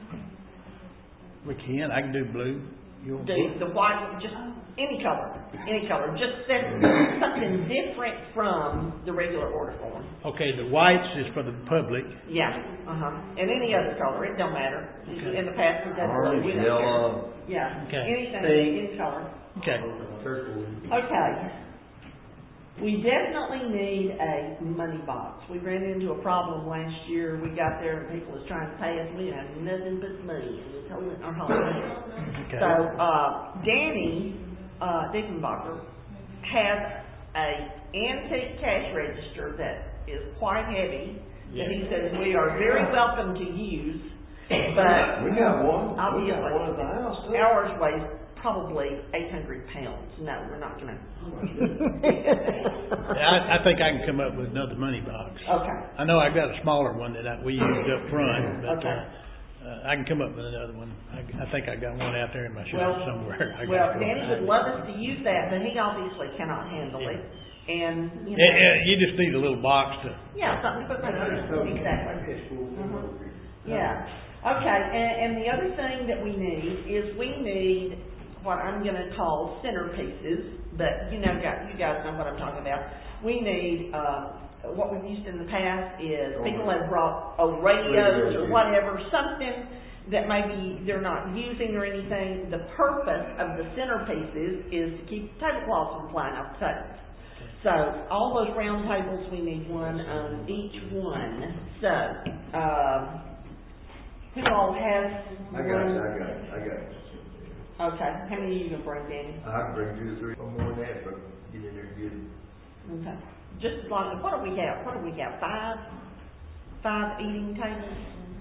We can, I can do blue. You want Do blue? the white, just any color, any color, just set something different from the regular order form. Okay, the whites is for the public. Yeah, uh-huh, and any other color, it don't matter. In the past, we've done blue, orange, we don't care. yellow. Yeah, Okay. anything, Pink. any color. Okay. Okay. We definitely need a money box. We ran into a problem last year. We got there and people was trying to pay us. We had nothing but money in the toilet in our home. Okay. So, uh, Danny, uh, Dickenbacher has a antique cash register that is quite heavy. That he says we are very welcome to use, but We got one, we got obviously one at the house, too. ours weighs probably eight hundred pounds. No, we're not gonna. Yeah, I, I think I can come up with another money box. Okay. I know I've got a smaller one that I, we used up front, but, Okay. uh, uh, I can come up with another one. I, I think I got one out there in my Well, shop somewhere. I well, gotta go Danny find would it. love us to use that, but he obviously cannot handle it. And, you Yeah, know, yeah, you just need a little box to, yeah, something to put money in. Exactly. Mhm. Yeah. Okay, and, and the other thing that we need is we need what I'm gonna call centerpieces, but you know, guys, you guys know what I'm talking about. We need, uh, what we've used in the past is people have brought oh, radios or whatever, something that maybe they're not using or anything. The purpose of the centerpieces is to keep tablecloths from flying off the tables. So, all those round tables, we need one on each one. So, um, who all has I got it, one? I got it, I got it. Okay, how many are you gonna bring, Danny? I can bring two, three, or more than that, but get in there and get it. Okay. Just as long, what do we have? What do we have? Five? Five eating tables?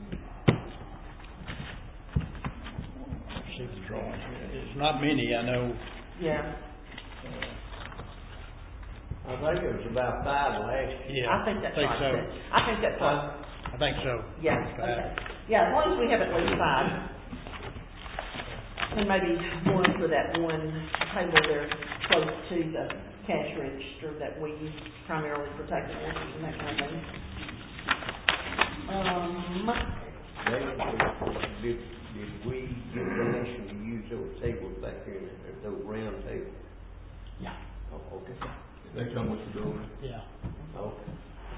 see the drawing here. It's not many, I know. Yeah. I think it was about five last year. Yeah. I think that's think right. so. I think that's right. I think so. Yeah, Five. okay. Yeah, as long as we have at least five. And maybe one for that one table there close to the cash register that we use primarily for taking orders and that kind of thing. Um, Did, did we get permission to use those tables back there, those round tables? Yeah. Oh, okay. They come with the building. Yeah. Okay.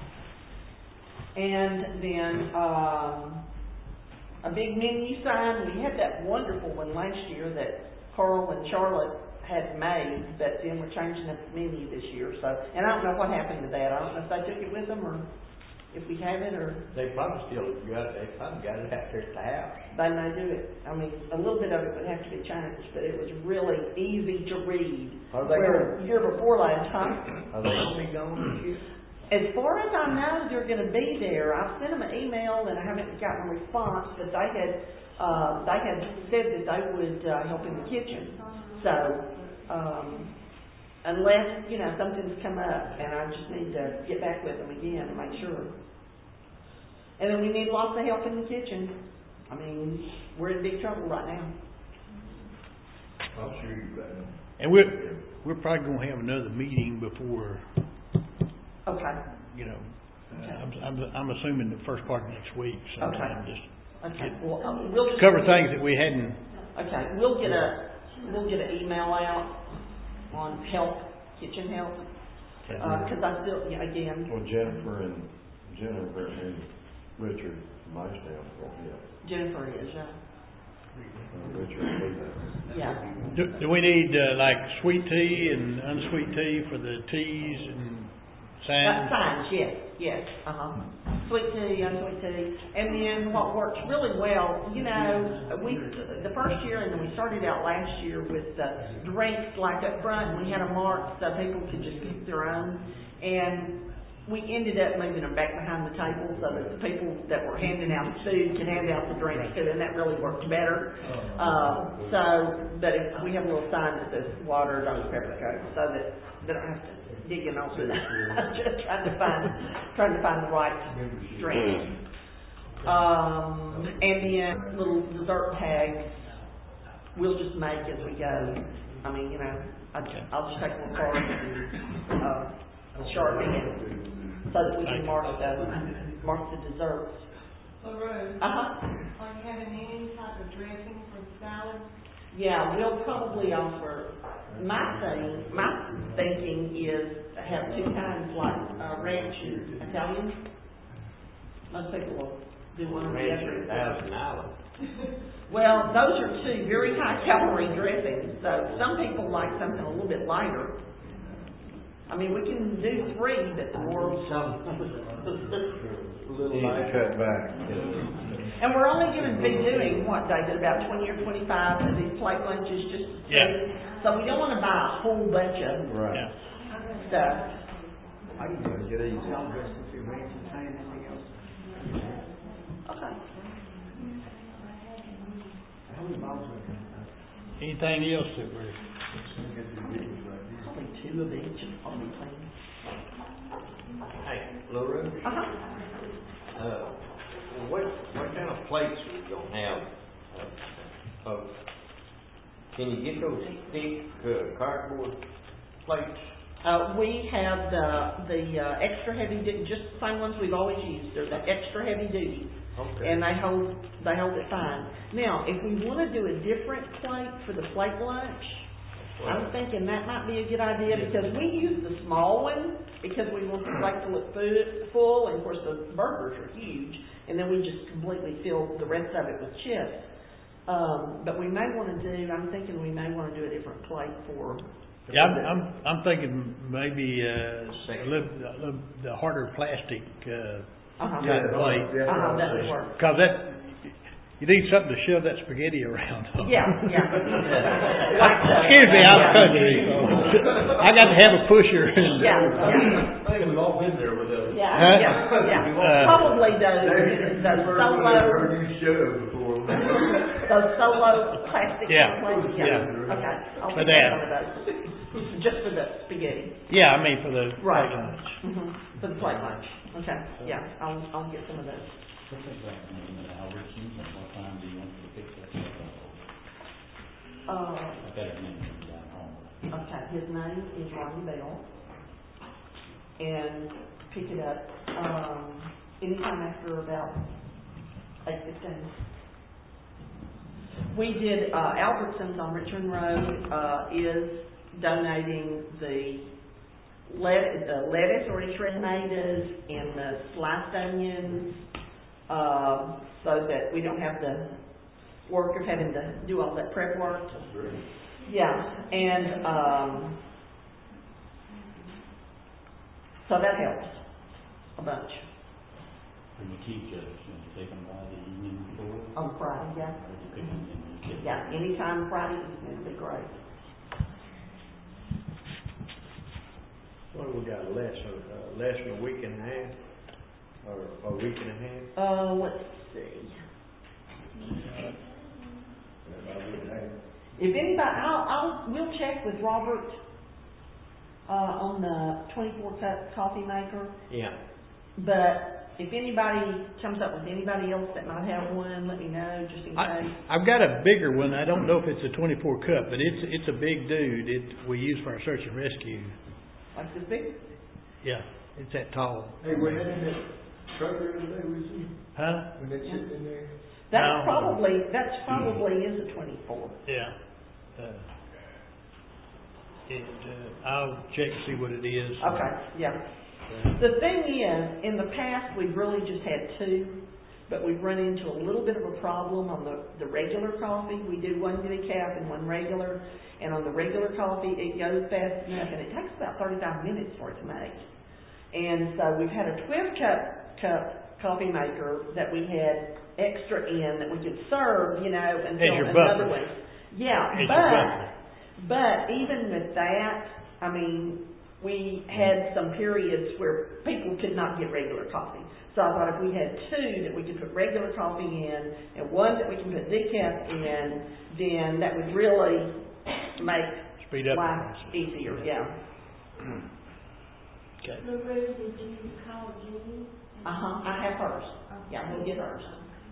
and then, um, a big menu sign. We had that wonderful one last year that Carl and Charlotte had made, but then we're changing the menu this year, so, and I don't know what happened to that. I don't know if they took it with them, or if we have it, or They probably still got, they probably got it out there at the house. they may do it. I mean, a little bit of it would have to be changed, but it was really easy to read. Are they Where gonna, year before last, huh? are they gonna be gone this year? As far as I know, they're gonna be there. I sent them an email and I haven't gotten a response, but they had, uh, they had said that they would, uh, help in the kitchen. So, um, unless, you know, something's come up and I just need to get back with them again and make sure. And then we need lots of help in the kitchen. I mean, we're in big trouble right now. I'll sure you back. And we're, we're probably gonna have another meeting before, Okay, you know, uh, Okay. I'm, I'm, I'm assuming the first part of next week sometime, just okay. Well, um, we'll just cover things that we hadn't. Okay, we'll get a, we'll get an email out on help, kitchen help, uh, cause I still, yeah, again, Well, Jennifer and, Jennifer and Richard Meister, yeah, Jennifer is, uh, uh, Richard, and yeah. Do, do we need, uh, like sweet tea and unsweet tea for the teas and Uh, signs? signs, yes, yes, uh-huh. Sweet tea, unsweet tea. And then what works really well, you know, we, the first year, and then we started out last year with uh, drinks like up front, and we had them marked so people could just pick their own. And we ended up moving them back behind the table so that the people that were handing out the food could hand out the drinks too, and that really worked better. Uh, so, but if we have a little sign that says water, Doctor Pepper Coke, so that they don't have to dig in all through that. Just trying to find, trying to find the right drink. Um, and then little dessert tags, we'll just make as we go. I mean, you know, I, I'll just take a little card and, uh, Sharpie and, so that we can mark the, mark the desserts. LaRose, Uh-huh. are you having any type of dressing for salad? Yeah, we'll probably offer, my thing, my thinking is have two kinds, like, uh, ranch and Italian. Most people will do one or the Ranch other. and Thousand Island. Well, those are two very high calorie dressings, so some people like something a little bit lighter. I mean, we can do three, but the more. Need to cut back. And we're only going to be doing, what, David, about twenty or twenty-five of these plate lunches, just to see. Yeah. So we don't want to buy a whole bunch of Right. Yeah. stuff. I can go get these. Okay. Anything else that we're, Probably two of each and probably clean. Hey, LaRue, Uh-huh. uh, what, what kind of plates are we gonna have? Uh, uh, can you get those thick, uh, cardboard plates? Uh, we have the, the, uh, extra heavy, du- just the same ones we've always used. They're the extra heavy duty. Okay. And they hold, they hold it fine. Now, if we want to do a different plate for the plate lunch, I'm thinking that might be a good idea, because we use the small one because we want the plate to look food, full, and of course the burgers are huge, and then we just completely fill the rest of it with chips. Um, but we may want to do, I'm thinking we may want to do a different plate for. yeah, I'm, I'm, I'm thinking maybe, uh, a little, a little, the harder plastic, uh, Uh-huh. kind of plate. Uh-huh, that would work. Cause that, you need something to shove that spaghetti around. Yeah, yeah. Like the- Excuse me, I'm yeah. country, so I got to have a pusher. And, Yeah, yeah. I think we've all been there with those. Yeah, Huh? yeah, yeah. Uh, Probably those, those solo, Heard you shove before. those solo plastic Yeah, plates. yeah. Okay. I'll For get that. some of those. Just for the spaghetti. Yeah, I mean for the Right. plate lunch. Mm-hmm. For the plate lunch. Okay, yeah, I'll, I'll get some of those. What's that like, name at Albertsons, and what time do you want to pick that up? Uh, I got it named down home. Okay, his name is Ronnie Bell. And pick it up, um, anytime after about eight fifteen. We did, uh, Albertsons on Richmond Road, uh, is donating the let, the lettuce or shredded tomatoes and the sliced onions, uh, so that we don't have the work of having to do all that prep work. That's great. Yeah, and, um, so that helps a bunch. And you teach us, you know, take them by the evening before. On Friday, yeah. Or you pick them and you get Yeah, anytime Friday evening would be great. What do we got, less, uh, less than a week and a half, or a week and a half? Uh, let's see. If anybody, I'll, I'll, we'll check with Robert, uh, on the twenty-four cup coffee maker. Yeah. But if anybody comes up with anybody else that might have one, let me know, just in I, case. I've got a bigger one. I don't know if it's a twenty-four cup, but it's it's a big dude. It we use for our search and rescue. Like this big? Yeah, it's that tall. Hey, when that in that truck the other day, was he, Huh? when that sitting in there? That's No. probably, that's probably is a twenty-four. Yeah. Uh, it, uh, I'll check and see what it is. Okay, yeah. The thing is, in the past, we've really just had two, but we've run into a little bit of a problem on the, the regular coffee. We do one decaf and one regular, and on the regular coffee, it goes fast enough, and it takes about thirty-five minutes for it to make. And so we've had a twelve cup, cup coffee maker that we had extra in that we could serve, you know, until As your another buffer. one. Yeah, As your but, buffer. but even with that, I mean, we had some periods where people could not get regular coffee. So I thought if we had two that we could put regular coffee in and one that we can put decaf in, then that would really make Speed up the life process. easier, yeah. Okay. Lorraine, did you call Jean? Uh-huh, I have hers. Yeah, we'll get hers.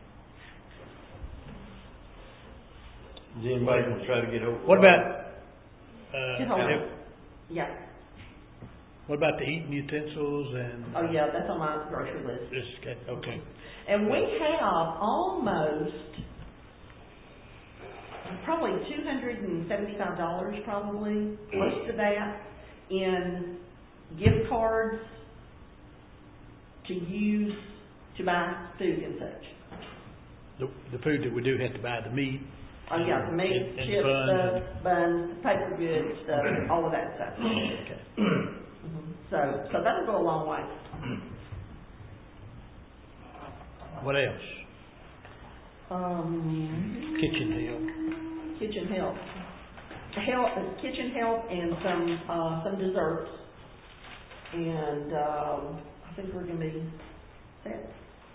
Is anybody gonna try to get over? What about uh, Get hold of have- it. Yeah. what about the eating utensils and? Oh, yeah, that's on my grocery list. This, okay, okay. And we have almost, probably two hundred seventy-five dollars probably, close to that, in gift cards to use to buy food and such. The, the food that we do have to buy, the meat. Oh, yeah, meat, And- and chips, buns stuff, buns, paper goods, stuff, all of that stuff. Okay. Mhm. So, so that'll go a long way. What else? Um, Kitchen help. kitchen help. Help, uh, kitchen help and some, uh, some desserts. And, um, I think we're gonna be set.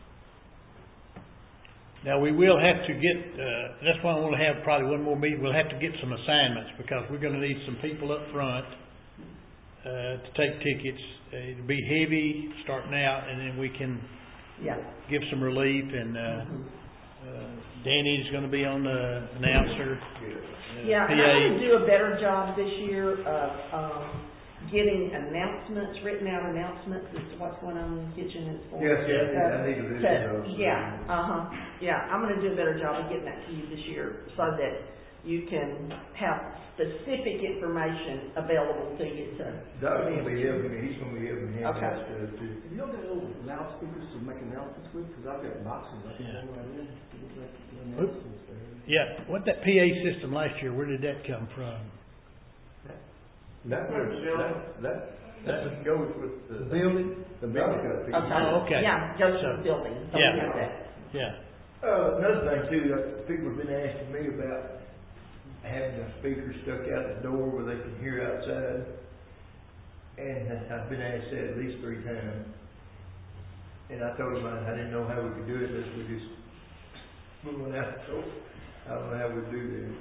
Now, we will have to get, uh, that's why I want to have probably one more meeting. We'll have to get some assignments because we're going to need some people up front uh, to take tickets. Uh, it'll be heavy starting out, and then we can Yeah. give some relief. And uh, uh, Danny's going to be on the announcer. Uh, Yeah, P and I'm A. gonna do a better job this year of, um, getting announcements, written out announcements as to what's going on in the kitchen and for. Yes, yeah, I need- I uh, need to do to- those. Yeah, uh-huh, yeah, I'm gonna do a better job of getting that to you this year so that you can have specific information available to you to. Doc's gonna be helping me, he's gonna be helping me handle Okay. that stuff too. You don't got little loudspeakers to make announcements with? Because I've got boxes up Yeah. there right there. to make Oop. announcements there. Yeah, what that P A system last year? Where did that come from? That was, that, that, that goes with the. The building? The building. Okay. Oh, okay. Yeah, goes to the building, so we Yeah. have that. Yeah. Uh, another thing too, uh, people have been asking me about having a speaker stuck out the door where they can hear outside. And I've been asked that at least three times. And I told them I, I didn't know how we could do it unless we just move one out the door. I don't know how we do that.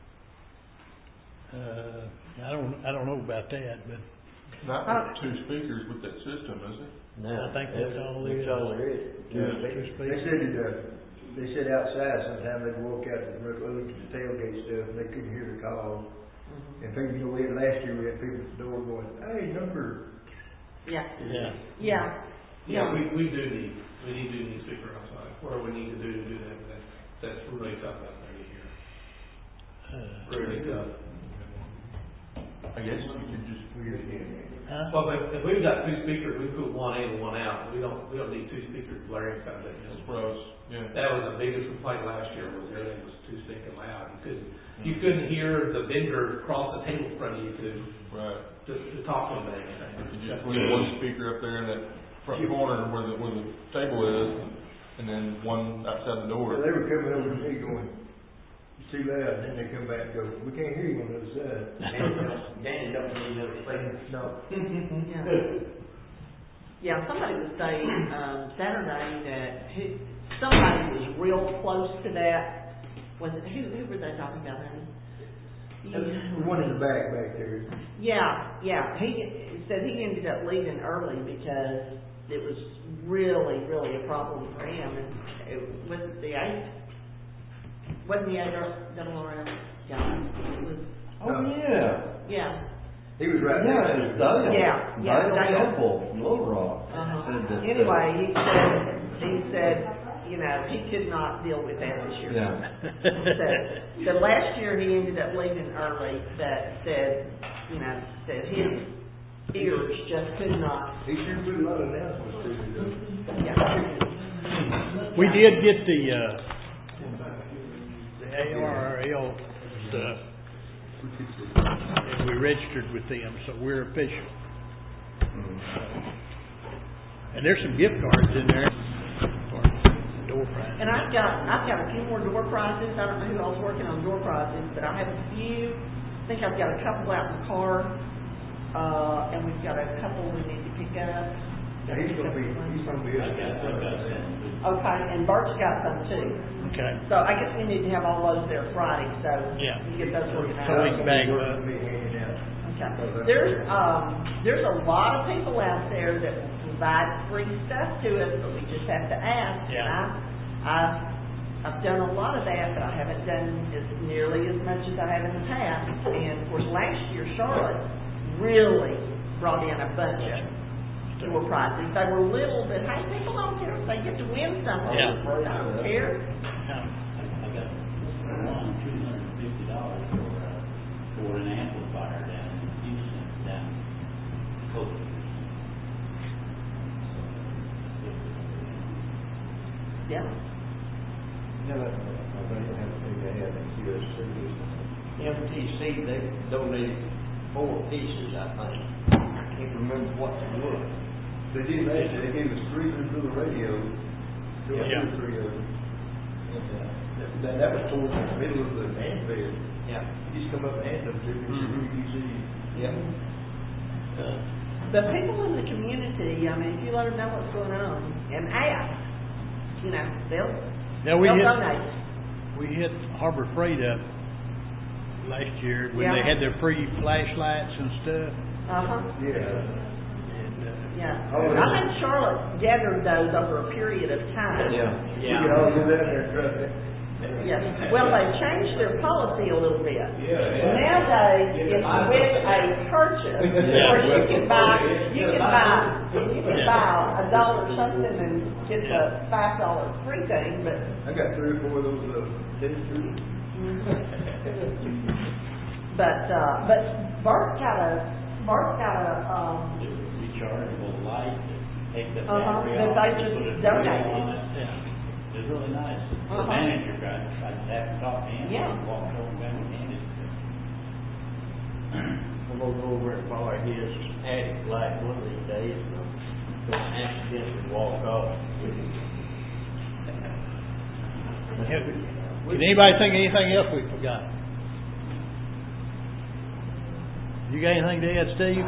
Uh, I don't, I don't know about that, but Not with two speakers with that system, is it? No, I think that's all there is. That's all there is. Yeah. They said it, uh, they said outside sometimes they'd walk out to look look at the tailgate stuff and they couldn't hear the call. Mhm. And people, you know, we had, last year, we had people at the door going, hey, number. Yeah. Yeah. Yeah. Yeah, we, we do need, we need to do need speaker outside, whatever we need to do to do that, that, that's really tough out there to hear. Uh, Really tough. I guess you could just, huh? Well, if, if we've got two speakers, we put one in and one out, we don't, we don't need two speakers blaring kind of thing. that's what I was, yeah. That was the biggest complaint last year, was everything was too stinking loud. You couldn't, you couldn't hear the vendor across the table in front of you to, Right. to, to talk to them about anything. You just put one speaker up there in that front corner where the, where the table is, and then one outside the door. Well, they were coming over to me going, it's too loud, and then they come back and go, we can't hear you on the other side. Danny don't need no speakers. No. Yeah. Yeah, somebody was saying, um, Saturday that who, somebody was real close to that. Was it, who, who were they talking about, honey? The one in the back, back there. Yeah, yeah, he said he ended up leaving early because it was really, really a problem for him, and it was the eight, wasn't the eight double R M guy, it was, Oh, yeah. yeah. He was right Yeah, there. it was Dale. Yeah, yeah, Dale Dale. Temple from Little Rock. Uh-huh. Said that, uh, Anyway, he said, he said, you know, he could not deal with that this year. Yeah. Said, the last year he ended up leaving early, that said, you know, that his ears just could not. He sure put a lot of announcements to it, though. Yeah. We did get the, uh, the A R R L stuff, and we registered with them, so we're official. And there's some gift cards in there for door prizes. And I've got, I've got a few more door prizes. I don't know who else working on door prizes, but I have a few. I think I've got a couple out in the car, uh, and we've got a couple we need to pick up. Yeah, he's gonna be, he's gonna be. I got, I got that. Okay, and Bert's got some too. Okay. So I guess we need to have all those there Friday, so Yeah. we get those organized. So we can bag them up. Be handing out. Okay. There's, um, there's a lot of people out there that will provide free stuff to us, but we just have to ask. Yeah. And I, I've, I've done a lot of that, but I haven't done as nearly as much as I have in the past. And of course, last year Charlotte really brought in a bunch of door prizes. They were little, but hey, people don't care if they get to win something. Yeah. They don't care. Yeah. I got one, two hundred and fifty dollars for, uh, for an amplifier down in Houston, down in Coke. Yeah. Yeah, that's, I think I have to think they had Q S C. M T C, they donated four pieces, I think. I can't remember what they were. They did last year, they gave us three little radio, two or Yeah. three of them. And, uh, that, that was towards the middle of the hand fair. Yeah. You just come up and hand them to me, Mhm. you see. Yeah. Uh, The people in the community, I mean, if you let them know what's going on and ask, you know, they'll, Yeah, we they'll hit, donate. we hit Harbor Freight up last year when they Yeah. had their free flashlights and stuff. Uh-huh. Yeah. And, uh, Yeah. Oh, I think Charlotte gathered those over a period of time. Yeah. We could all go down there and trust it. Yeah. Well, they changed their policy a little bit. Yeah. Nowadays, it's with a purchase, Yeah. where you can buy, you can buy, you can Yeah. buy a dollar something and get the five dollar free thing, but I got three or four of those, uh, testers. But, uh, but Bart's got a, Bart's got a, um, There's a rechargeable light that takes the Uh-huh, battery that off. they and just put a donated. grill on it. yeah. It's really nice. The Uh-huh. manager got, I have to talk to him. Yeah. He walked over and handed it to me. I'm gonna go over and borrow his attic light one of these days, and I'm gonna accidentally walk off with him. Can anybody think of anything else we forgot? You got anything to add, Steve?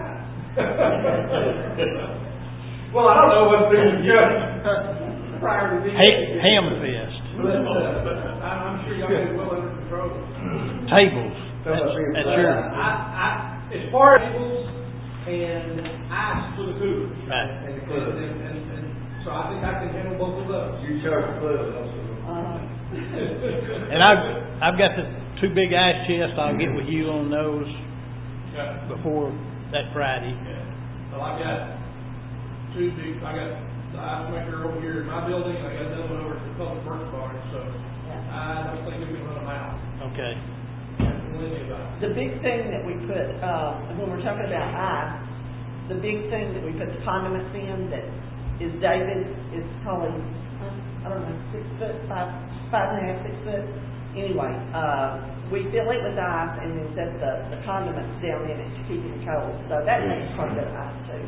Well, I don't know what's being discussed. Prior to these. Ha- Ham Fest, But, uh, but I'm, I'm sure y'all got it well under control. tables, that's, that's But, your, uh, I, I, as far as tables and ice for the cooler. right. And, and, and, and, and so I think I can handle both of those. You charge the club also. uh, And I've, I've got the two big ice chests, I'll get with you on those Yeah. before that Friday. Yeah. Well, I got two big, I got the ice maker over here in my building, and I got another one over at the Public Works Barn, so I don't think we can run them out. Okay. Plenty of ice. The big thing that we put, uh, when we're talking about ice, the big thing that we put the condiments in that is David is probably, uh, I don't know, six foot, five, five and a half, six foot. Anyway, uh, we fill it with ice and then set the, the condiments down in it to keep it cold. So that takes quite a bit of ice too.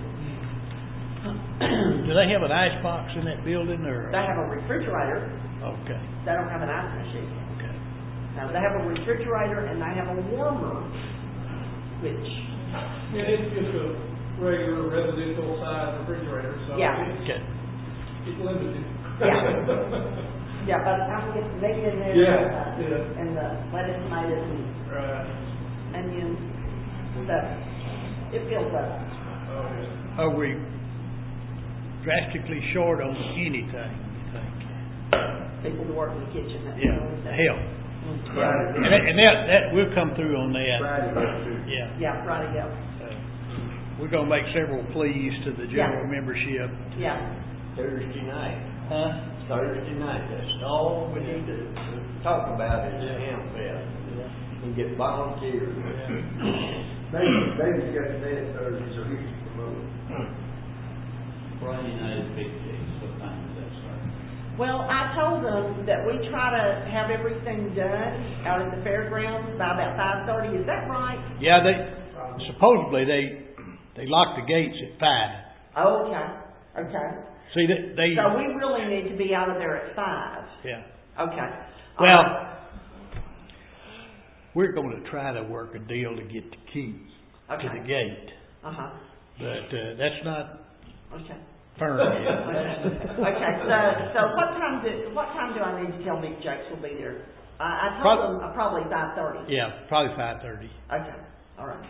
Do they have an ice box in that building, or? They have a refrigerator. Okay. They don't have an ice machine. Okay. Now, they have a refrigerator and they have a warmer, which, Yeah, it's just a regular residential size refrigerator, so Yeah. it's, Okay. it's limited. Yeah. yeah, but I can get the meat in there Yeah, and, uh, yeah. and the lettuce, tomatoes, and Right. onions. So, it fills up. Oh, yeah. Are we drastically short on anything, you think? People to work in the kitchen. That's Yeah, the only thing. help. Mm. Friday. And that, and that, that, we'll come through on that. Friday, yes, sir. Yeah. Yeah, Friday, yeah. Uh, We're gonna make several pleas to the general Yeah. membership. Yeah. Thursday night, Huh? Thursday night, that's all we need to talk about is the Ham Fest. And get volunteers. David, David's got the net Thursday, so he can promote. Friday night is big day, so what time does that start? Well, I told them that we try to have everything done out at the fairgrounds by about five thirty. Is that right? Yeah, they, supposedly they, they lock the gates at five. Oh, okay. Okay. See, they, they, So we really need to be out of there at five. yeah. Okay. Well, All right. we're gonna try to work a deal to get the key to Okay. the gate, Uh-huh. but, uh, that's not Okay. firm yet. Okay. Okay, so, so what time do, what time do I need to tell Mick Jakes will be there? I, I Prob- told him uh, probably five thirty. Yeah, probably five thirty. Okay, all right.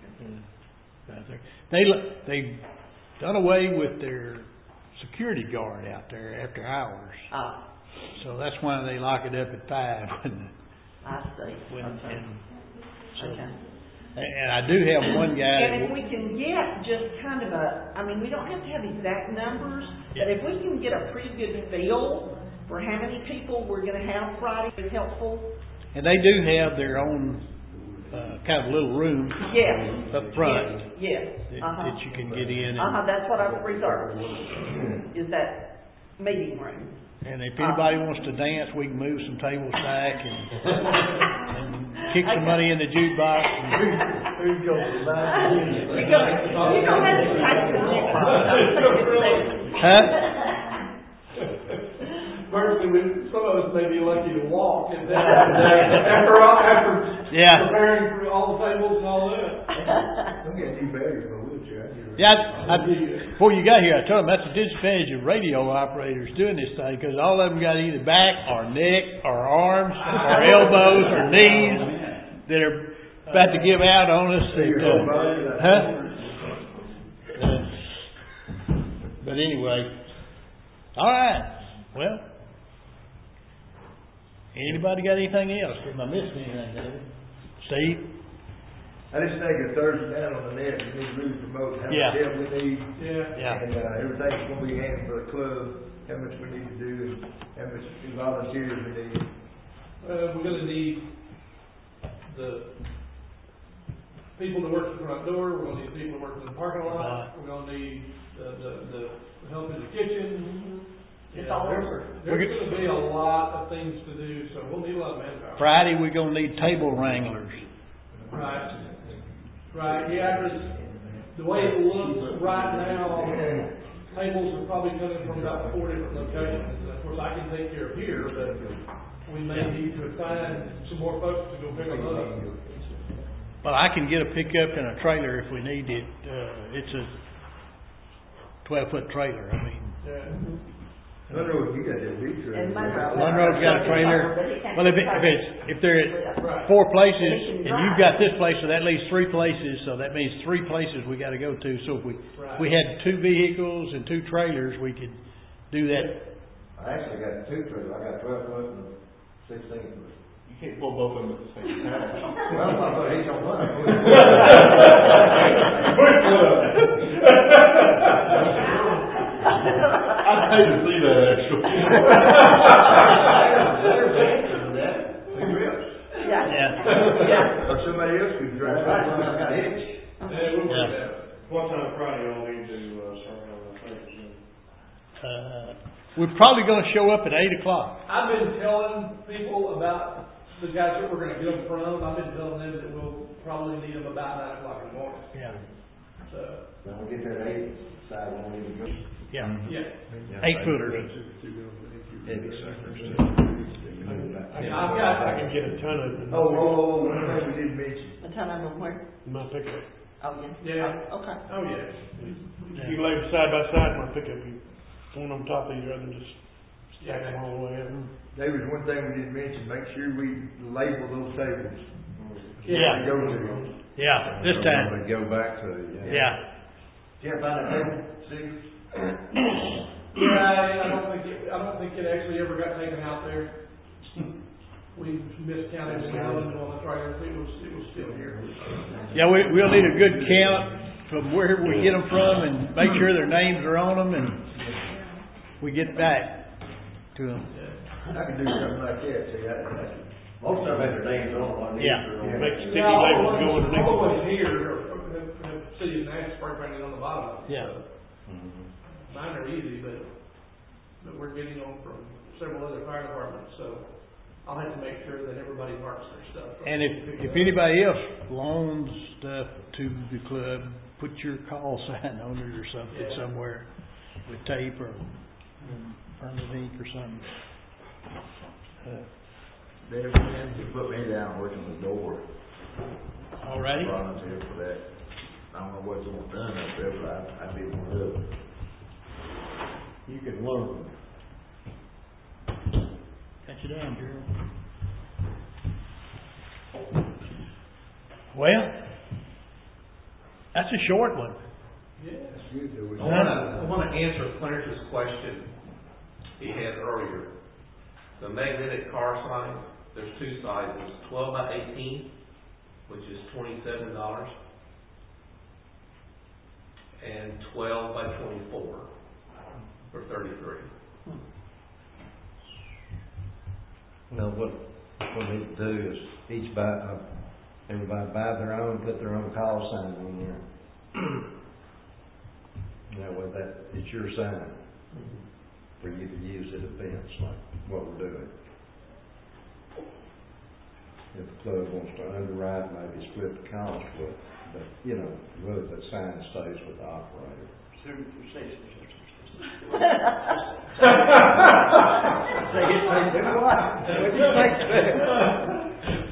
They, l- they done away with their security guard out there after hours. Ah, So that's why they lock it up at five. when- I see. when- Okay. and so- Okay. And I do have one guy And that, if we can get just kind of a, I mean, we don't have to have exact numbers, but if we can get a pretty good feel for how many people we're gonna have Friday, is helpful. and they do have their own, uh, kind of little room Yes. up front Yes, that, yes. Uh-huh. that you can get in. And, Uh-huh, that's what I've reserved, is that meeting room. and if anybody wants to dance, we can move some tables back and, and kick some money in the jukebox. and- Who's going to buy You gonna, you gonna have to take the jukebox. Huh? Personally, we, some of us may be lucky to walk and down after all, after Yeah. preparing for all the tables and all that. I'm getting too bad for a wheelchair. I get it. Yeah, I, I, before you got here, I told them that's a disadvantage of radio operators doing this thing, because all of them got either back or neck or arms or elbows or knees that are about to give out on us. That, uh, huh? Uh, but anyway, all right. Well, anybody got anything else? Am I missing anything, David? Steve? I just think a Thursday night on the net, we need to really promote how Yeah. much help we need. Yeah. Yeah. And, uh, everything's gonna be handled for the club, how much we need to do, and how much volunteers we need. Uh, we're gonna need the people to work the front door, we're gonna need people to work in the parking lot, we're gonna need the, the, the help in the kitchen. It's Yeah, all there's, over. there's gonna be a lot of things to do, so we'll need a lot of manpower. Friday, we're going to need table wranglers. Right, right, yeah, 'cause the way it looks right now, tables are probably coming from about four different locations. Of course, I can take care of here, but we may need to assign some more folks to go pick them up. Well, I can get a pickup and a trailer if we need it. Uh, it's a twelve-foot trailer, I mean. Yeah. Monroe, you got that big trailer. And Monroe. Monroe's got a trailer. Well, if, it, if it's, if there are four places, and you've got this place, so that leaves three places, so that means three places we gotta go to. So if we, if we had two vehicles and two trailers, we could do that. I actually got two trailers, I got twelve foot and sixteen foot. You Can't pull both of them at the same time. Well, I thought he's on one. I'd hate to see that, actually. Yeah. Yeah. Yeah. Or somebody else could drive. Got hitch. Hey, we'll work Yeah. that. What time Friday y'all need to, uh, start having the papers? Uh, we're probably gonna show up at eight o'clock. I've been telling people about the guys that we're gonna get them from, I've been telling them that we'll probably need them about nine o'clock in the morning, Yeah. so, Then we'll get there at eight, decide when we need to go. Yeah. yeah. Eight footers. Heavy suckers. I mean, I've got, I can get a ton of them. Oh, oh, oh, one thing we didn't mention. A ton of them where? In my pickup. Oh, yeah. Yeah. Oh, okay. oh, yeah. You can lay them side by side in my pickup. You, one on top of each other and just stack them all the way up. There was one thing we didn't mention, make sure we label those tables. Yeah. We go to. Yeah, this time. I'm gonna go back to, yeah. Yeah. Did you ever find that table? Six? Yeah, I don't think, it, I don't think it actually ever got taken out there. We miscounted the one on the trailer, it was, it was still here. Yeah, we, we'll need a good count from where we get them from and make sure their names are on them and we get back to them. I can do something like that, see, I, I can. Most of them had their names on them. on Yeah. these, Make or- sticky Yeah, all labels the go ones, underneath. all the ones here are, have, have city and names spray painted on the bottom. Yeah. So, mine are easy, but, but we're getting them from several other fire departments, so I'll have to make sure that everybody marks their stuff. And if, if anybody else loans stuff to the club, put your call sign on it or something Yeah. somewhere with tape or permanent ink or something. Uh, They you put me down working the door. Alrighty? Volunteer for that. I don't know what's all done up there, but I, I'd be one of them. You can learn. Got you down, Gerald. Well, that's a short one. Yeah. That's good, though. I wanna, I wanna answer Clarence's question he had earlier. The magnetic car sign, there's two sizes, twelve by eighteen, which is twenty-seven dollars, and twelve by twenty-four for thirty-three. Well, what, what they do is each buy, uh, everybody buy their own, put their own call sign on there. That way that, it's your sign for you to use at events like what we're doing. If the club wants to underwrite, maybe split the cost, but, but, you know, really the sign stays with the operator. Say it, say it. What'd you think?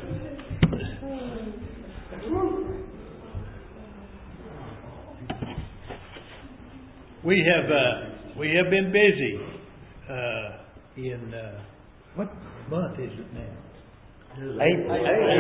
We have, uh, we have been busy, uh, in, uh, what month is it now? April.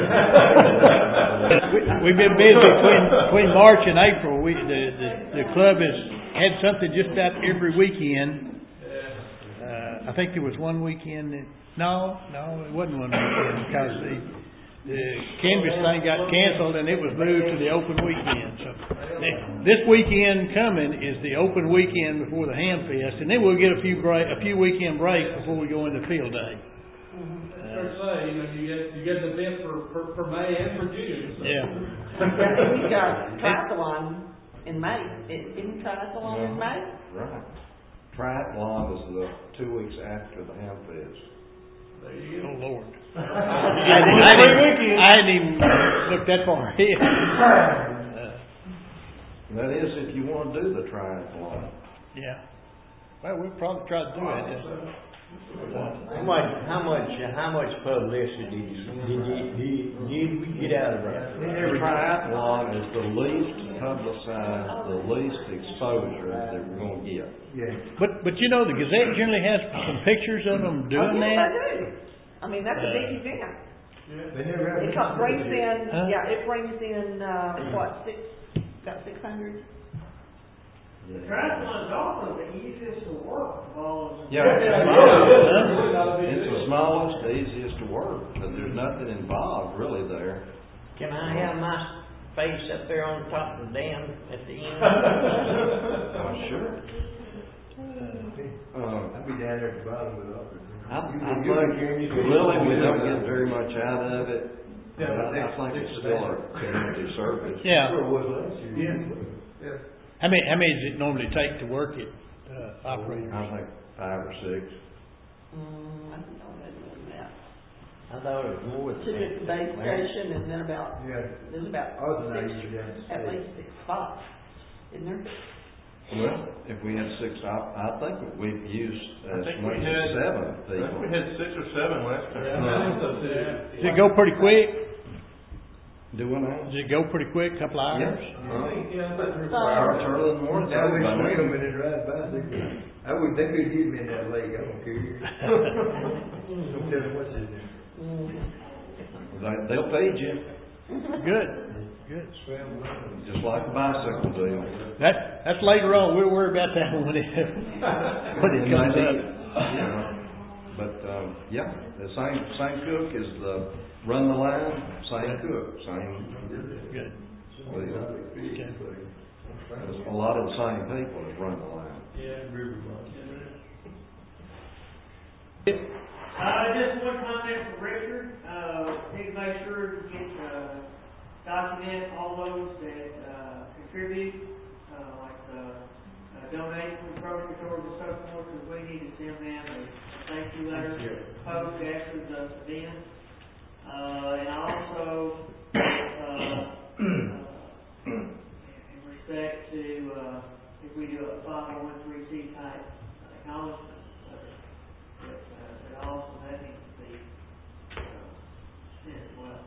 We- We've been busy between, between March and April. We, the, the, the club has had something just about every weekend. Uh, I think there was one weekend that, no, no, it wasn't one weekend because the, the canvas thing got canceled and it was moved to the open weekend. So th- this weekend coming is the open weekend before the Ham Fest, and then we'll get a few break, a few weekend breaks before we go into field day. Fair to say, you know, you get, you get an event for, for, for May and for June, so. Yeah. Yeah, we've got triathlon in May. I- Isn't triathlon in May? Right. Triathlon is the two weeks after the Ham Fest. There you go. Oh Lord. I didn't, I didn't, I didn't even look that far ahead. Uh, That is if you want to do the triathlon. yeah. Well, we'll probably try to do it. Just, How much, how much, how much publicity did you, did you, did you get out of that? The triathlon is the least publicized, the least exposure that we're going to get. Yeah. but but you know the Gazette generally has some pictures of them Oh, doing yes, that. I do. I mean, that's a big event. They never have. It co- brings in, Huh? yeah, it brings in, uh, what, six, about six hundred? Triathlon's also the easiest to work of all of them. Yeah, Yeah, it's yeah, the yeah. smallest. Really not a big It's deal. the smallest, the easiest to work, because there's nothing involved really there. Can I have my face up there on top of the dam at the end? Oh, sure. Um, I'll be down there at the bottom with it. I, I think really we don't get very much out of it, but I, I think it's still a community service. Yeah. Sure it was last year. Yeah. How many, how many does it normally take to work it, uh, operators? I think five or six. Mm, I think I'll have more than that. I thought it was more than Two at the base that. station and then about, Yeah. there's about Other six, than that, you at least six spots, isn't there? Well, if we had six, I, I think we've used I as think much we as had, seven I think people. we had six or seven last time. Yeah, I think so too. Does it go pretty quick? Do we now? Does it go pretty quick, couple of hours? Huh? Yeah, about three or So- four Hours hours. early in the morning. Now we everybody swing them knows. and then drive by. They could, I would, they could get me in that lake. I don't care. Don't tell them what's in there. They, they'll feed you, Good, good. just like a bicycle deal. That, that's later on, we'll worry about that when it, when it And comes they up. need- you know, But, um, yeah, the same, same cook is the, run the line, same cook, same. Good. deal. Okay. There's a lot of the same people that run the line. Yeah. Uh, just one comment from Richard, uh, need to make sure to get, uh, document all those that, uh, contribute, uh, like, uh, uh, donate from the grocery stores and so forth, because we need to send them a thank you letter, post after the event. Uh, and also, uh, uh, in respect to, uh, if we do a five oh one three C type acknowledgement letter, that, uh, that also that needs to be, uh, sent as well.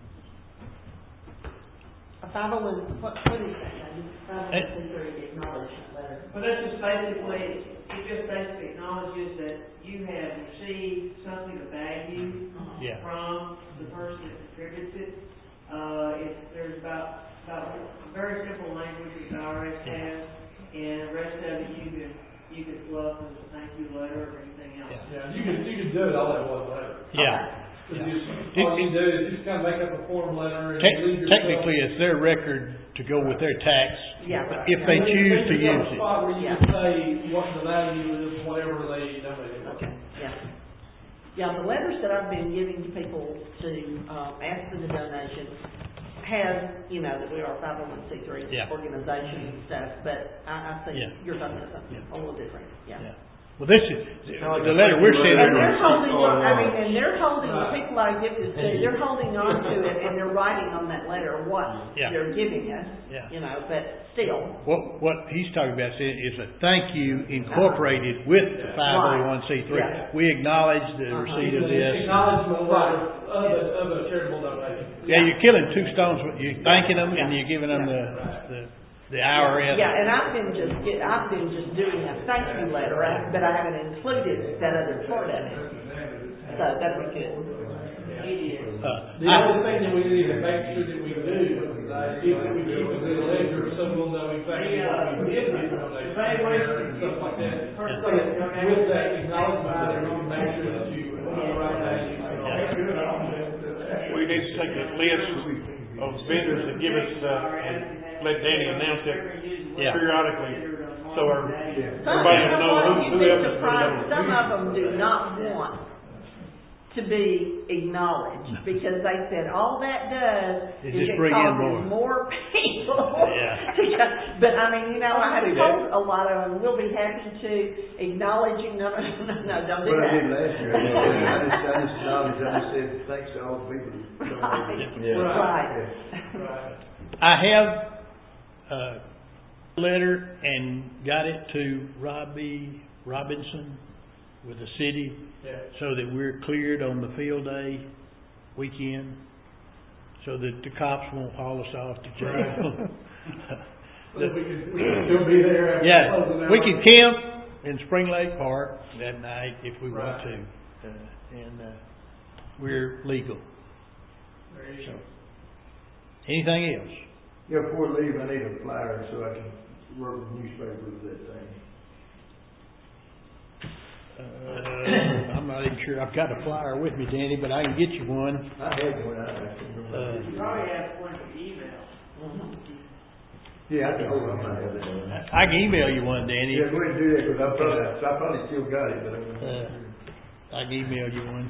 A five oh one, what, what is that, Andy? Five oh one C three acknowledgement letter. Well, that's just basically, it just basically acknowledges that you have received something of value Yeah. from the person that contributes it. Uh, it's, there's about, about very simple language that the I R S has, and the rest of it you can, you can fluff as a thank you letter or anything else. Yeah, you can, you can do it all in one letter. Yeah. Just, all you do is just kind of make up a form letter and Tec- leave yourself. Technically, it's their record to go with their tax, Yeah. if they Yeah. choose to Leave yourself use a it. spot where you Yeah. can say what the value is, whatever they donate. Okay, yeah. Yeah, the letters that I've been giving to people to, um, ask for the donation has, you know, that we are a five oh one C three Yeah. organization and stuff, but I, I think Yeah. you're talking about something Yeah. a little different, yeah. Yeah. Well, this is, the letter we're And sending, they're holding on, I mean, and they're holding, the people I give this to, they're holding on to it and they're writing on that letter what Yeah. they're giving us, Yeah. you know, but still. what, what he's talking about is is a thank you incorporated with the five oh one C three. Yeah. We acknowledge the Uh-huh. receipt of It's an this. acknowledgement letter of a, of a charitable donation. Yeah, you're killing two stones, with- you're thanking them and you're giving them the, the, the I R S. Yeah, and I've been just, get- I've been just doing a thank you letter, I- but I haven't included that other part of it. So that'd be good. Uh, The I- only thing that we need to make sure that we do is that we keep a good ledger so we'll know exactly what we did with the donation and stuff like that. So that with that acknowledgement letter, you can make sure that you put the right value and all that. We need to take a list of vendors that give us, uh, let Danny announce it Yeah. periodically, so our, Some, everybody you will know know what, who, you'd who be else is surprised, going some of them do not want to be acknowledged, because they said, all that does It is just it bring in causes more people. Yeah. to come. But I mean, you know, I have told a lot of them, we'll be happy to acknowledge you, no, no, no, no, don't do What I that. did last year, I just, I just, I just acknowledged, I just said, thanks to all the people who Right, donated. Yeah. right. Right. I have a letter and got it to Robbie Robinson with the city, Yeah. so that we're cleared on the field day weekend, so that the cops won't haul us off to jail. So we can, we can still be there after Yeah, closing we hours. can camp in Spring Lake Park that night if we want Right. to, uh, and, uh, we're legal. There you So, go. anything else? Yeah, before I leave, I need a flyer so I can work with newspapers that thing. Uh, I'm not not even sure I've got a flyer with me, Danny, but I can get you one. I had one, I, I can't Uh, remember. You probably have one for email. Yeah, I can hold on, I have that. I can email you one, Danny. Yeah, go ahead and do that, cause I probably, I probably still got it, but I'm. Uh, I can email you one.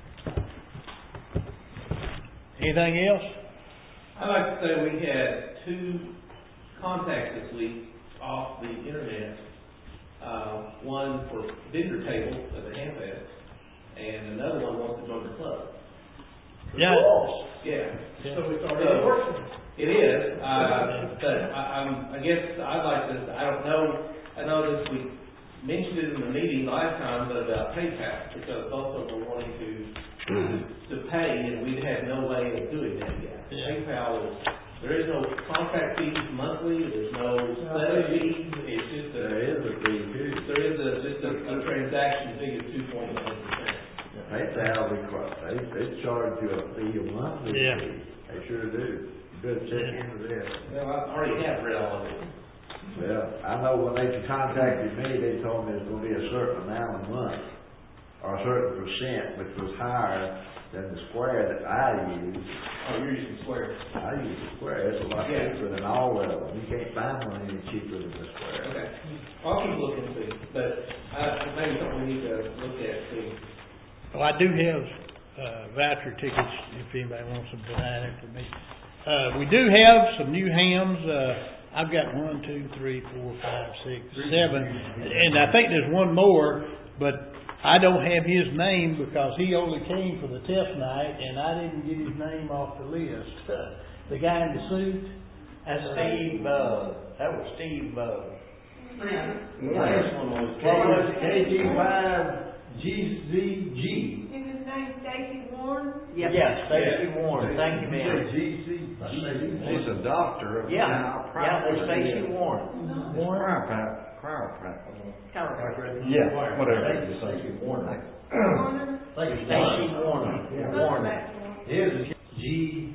Anything else? I'd like to say we had two contacts this week off the internet. Uh, one for vendor table at the Ham Fest, and another one wants to join the club. Yeah. Yeah. So it's already working. It is, uh, but I, I'm, I guess I'd like to, I don't know, I know that we mentioned it in the meeting last time, but about PayPal, because both of them were wanting to, to pay, and we had no way of doing that yet. Yeah. PayPal is, there is no contract fees monthly, there's no setup fees, it's just a. There is a fee too. There is a, just a, a transaction fee of two point one percent. PayPal, we, they, they charge you a fee a month. Yeah. They sure do. You better check into that. Well, I already have read all of it. Well, I know when they contacted me, they told me it was gonna be a certain amount a month, or a certain percent, which was higher than the Square that I use. Oh, you're using Square. I use the Square, it's a lot Yeah. cheaper than all of them. You can't find one any cheaper than the Square. Okay. I'll keep looking and see, but, uh, maybe something we need to look at too. Well, I do have, uh, voucher tickets if anybody wants them tonight after me. Uh, we do have some new hams, uh, I've got one, two, three, four, five, six, seven, and I think there's one more, but I don't have his name because he only came for the test night and I didn't get his name off the list. The guy in the suit. That's Steve, uh, that was Steve, uh. The last one was What was it, K G five G Z G? Is his name Stacy Warren? Yep. Yeah, Stacy Warren, thank you, ma'am. G C G. He's a doctor of Yeah, yeah, that's Stacy Warren. chiropractor. Chiropractor. Chiropractor. Yeah, whatever you say. Warner? Stacy Warren, Warren. Here's a G.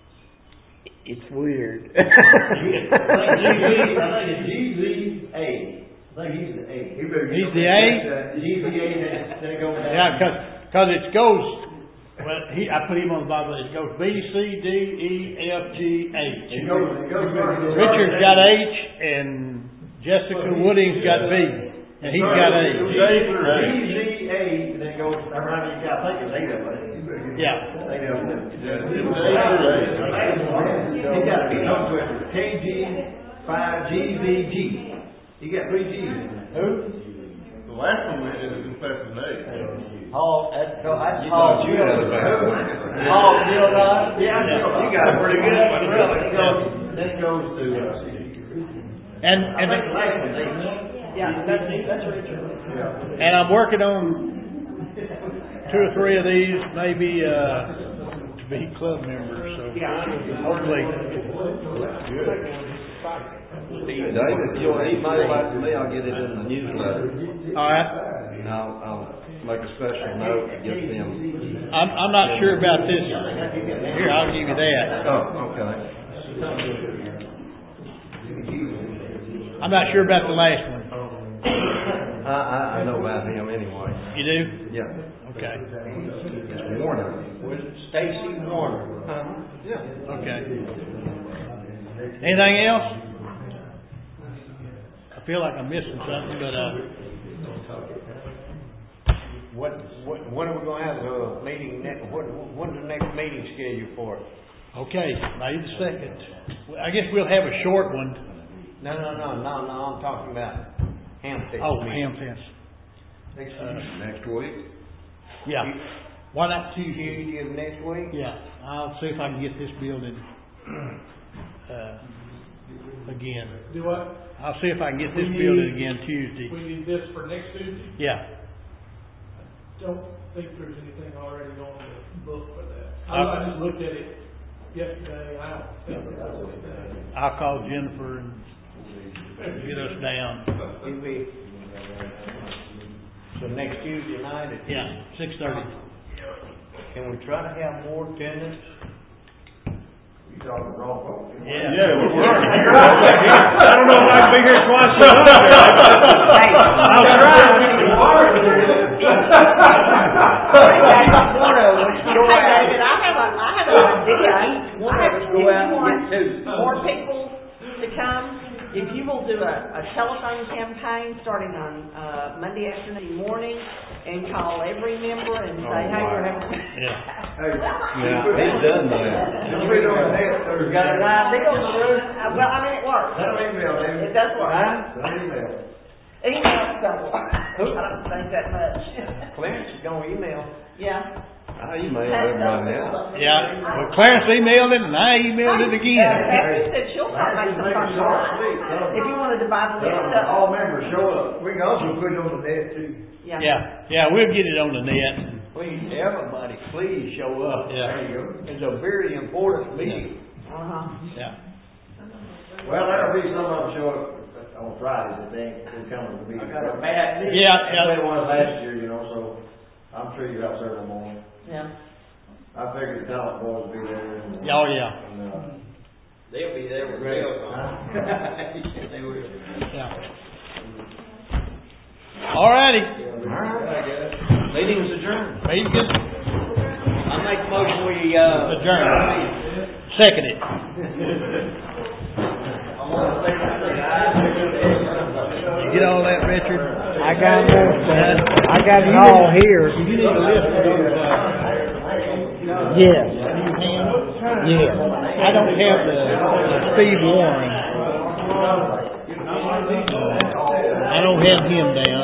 It's weird. I think it's G Z A. I think he's the A. He better get He's on the that. A? G Z A, then, then it goes down. Yeah, cause, cause it goes, well, he, I put him on the Bible, it goes B, C, D, E, F, G, H. It goes, it goes. Richard's got H and Jessica Wooding's got B, and he's got A. G Z A, and then it goes, around, you got, I think it's eight of them. Yeah. Eight of them. He got to be tongue twister. K G five G Z G. He got three G's in there. Who? The last one we did is Professor Nate. Paul, that's, Oh, that's You Paul thought you had a Gilroy. bad one. Paul Gilroy? Yeah, you got a pretty good one, really. It goes, then it goes to, uh, And, I and, think the last one's eight. Yeah, that's, that's Richard. Yeah. and I'm working on two or three of these, maybe, uh, to be club members, so hopefully. David, if you'll email that to me, I'll get it in the newsletter. All right. And I'll, I'll make a special note to get them. I'm, I'm not sure about this. Here, I'll give you that. Oh, okay. I'm not sure about the last one. I, I, I know about him anyway. You do? Yeah. Okay. It's Warner. Stacy Warner. Yeah. Okay. Anything else? I feel like I'm missing something, but, uh, What, what, when are we gonna have the meeting next, what, when's the next meeting scheduled for it? okay, May the second. I guess we'll have a short one. No, no, no, no, no, I'm talking about Hampton. Oh, Ham Fest. Next Uh, Next week? yeah. Why not Tuesday? Tuesday of next week? Yeah, I'll see if I can get this building, uh, again. Do what? I'll see if I can get this We building need- again Tuesday. We need this for next Tuesday? Yeah. Don't think there's anything already on the book for that. Uh, I I just looked at it yesterday, I don't think there was anything. I'll call Jennifer and get us down. It'll be, so next Tuesday night, at- Yeah, six thirty. can we try to have more attendance? You talking wrong folks. Yeah. Yeah, we were. I don't know if I can be here twice a month. Hey, I'll try. telephone campaign starting on, uh, Monday afternoon morning, and call every member and say, hey, we're having. Yeah. Hey, Yeah, he's done that. just put it on the net, so Got an idea, uh, well, I mean, it works. Send an email, David. It does work. Send an email. Email someone. I don't think that much. Clarence is gonna email. Yeah. I emailed everybody now. Yeah, well, Clarence emailed it, and I emailed it Uh, again. Becky said she'll come make some fun drawings. If you wanna divide the list up. All members show up. We can also put it on the net too. Yeah. Yeah, yeah, we'll get it on the net. Please, everybody, please show up. Yeah. There you go. It's a very important meeting. Uh-huh. Yeah. Well, there'll be some of them show up on Fridays that they ain't, they're coming to be. I got a bad knee. Yeah, yeah. They was last year, you know, so I'm sure you got several more. Yeah. I figured the talent boys would be there and. Oh, yeah. And, uh, They'll be there with Great. bells on. They will. Yeah. All righty. Meeting is adjourned. Meeting is I make a motion we, uh. adjourned. Second it. You get all that, Richard? I got more stuff. I got it all here. You need a list of those, uh, Yes. Yes. I don't have the uh, Steve Warren. I don't have him down.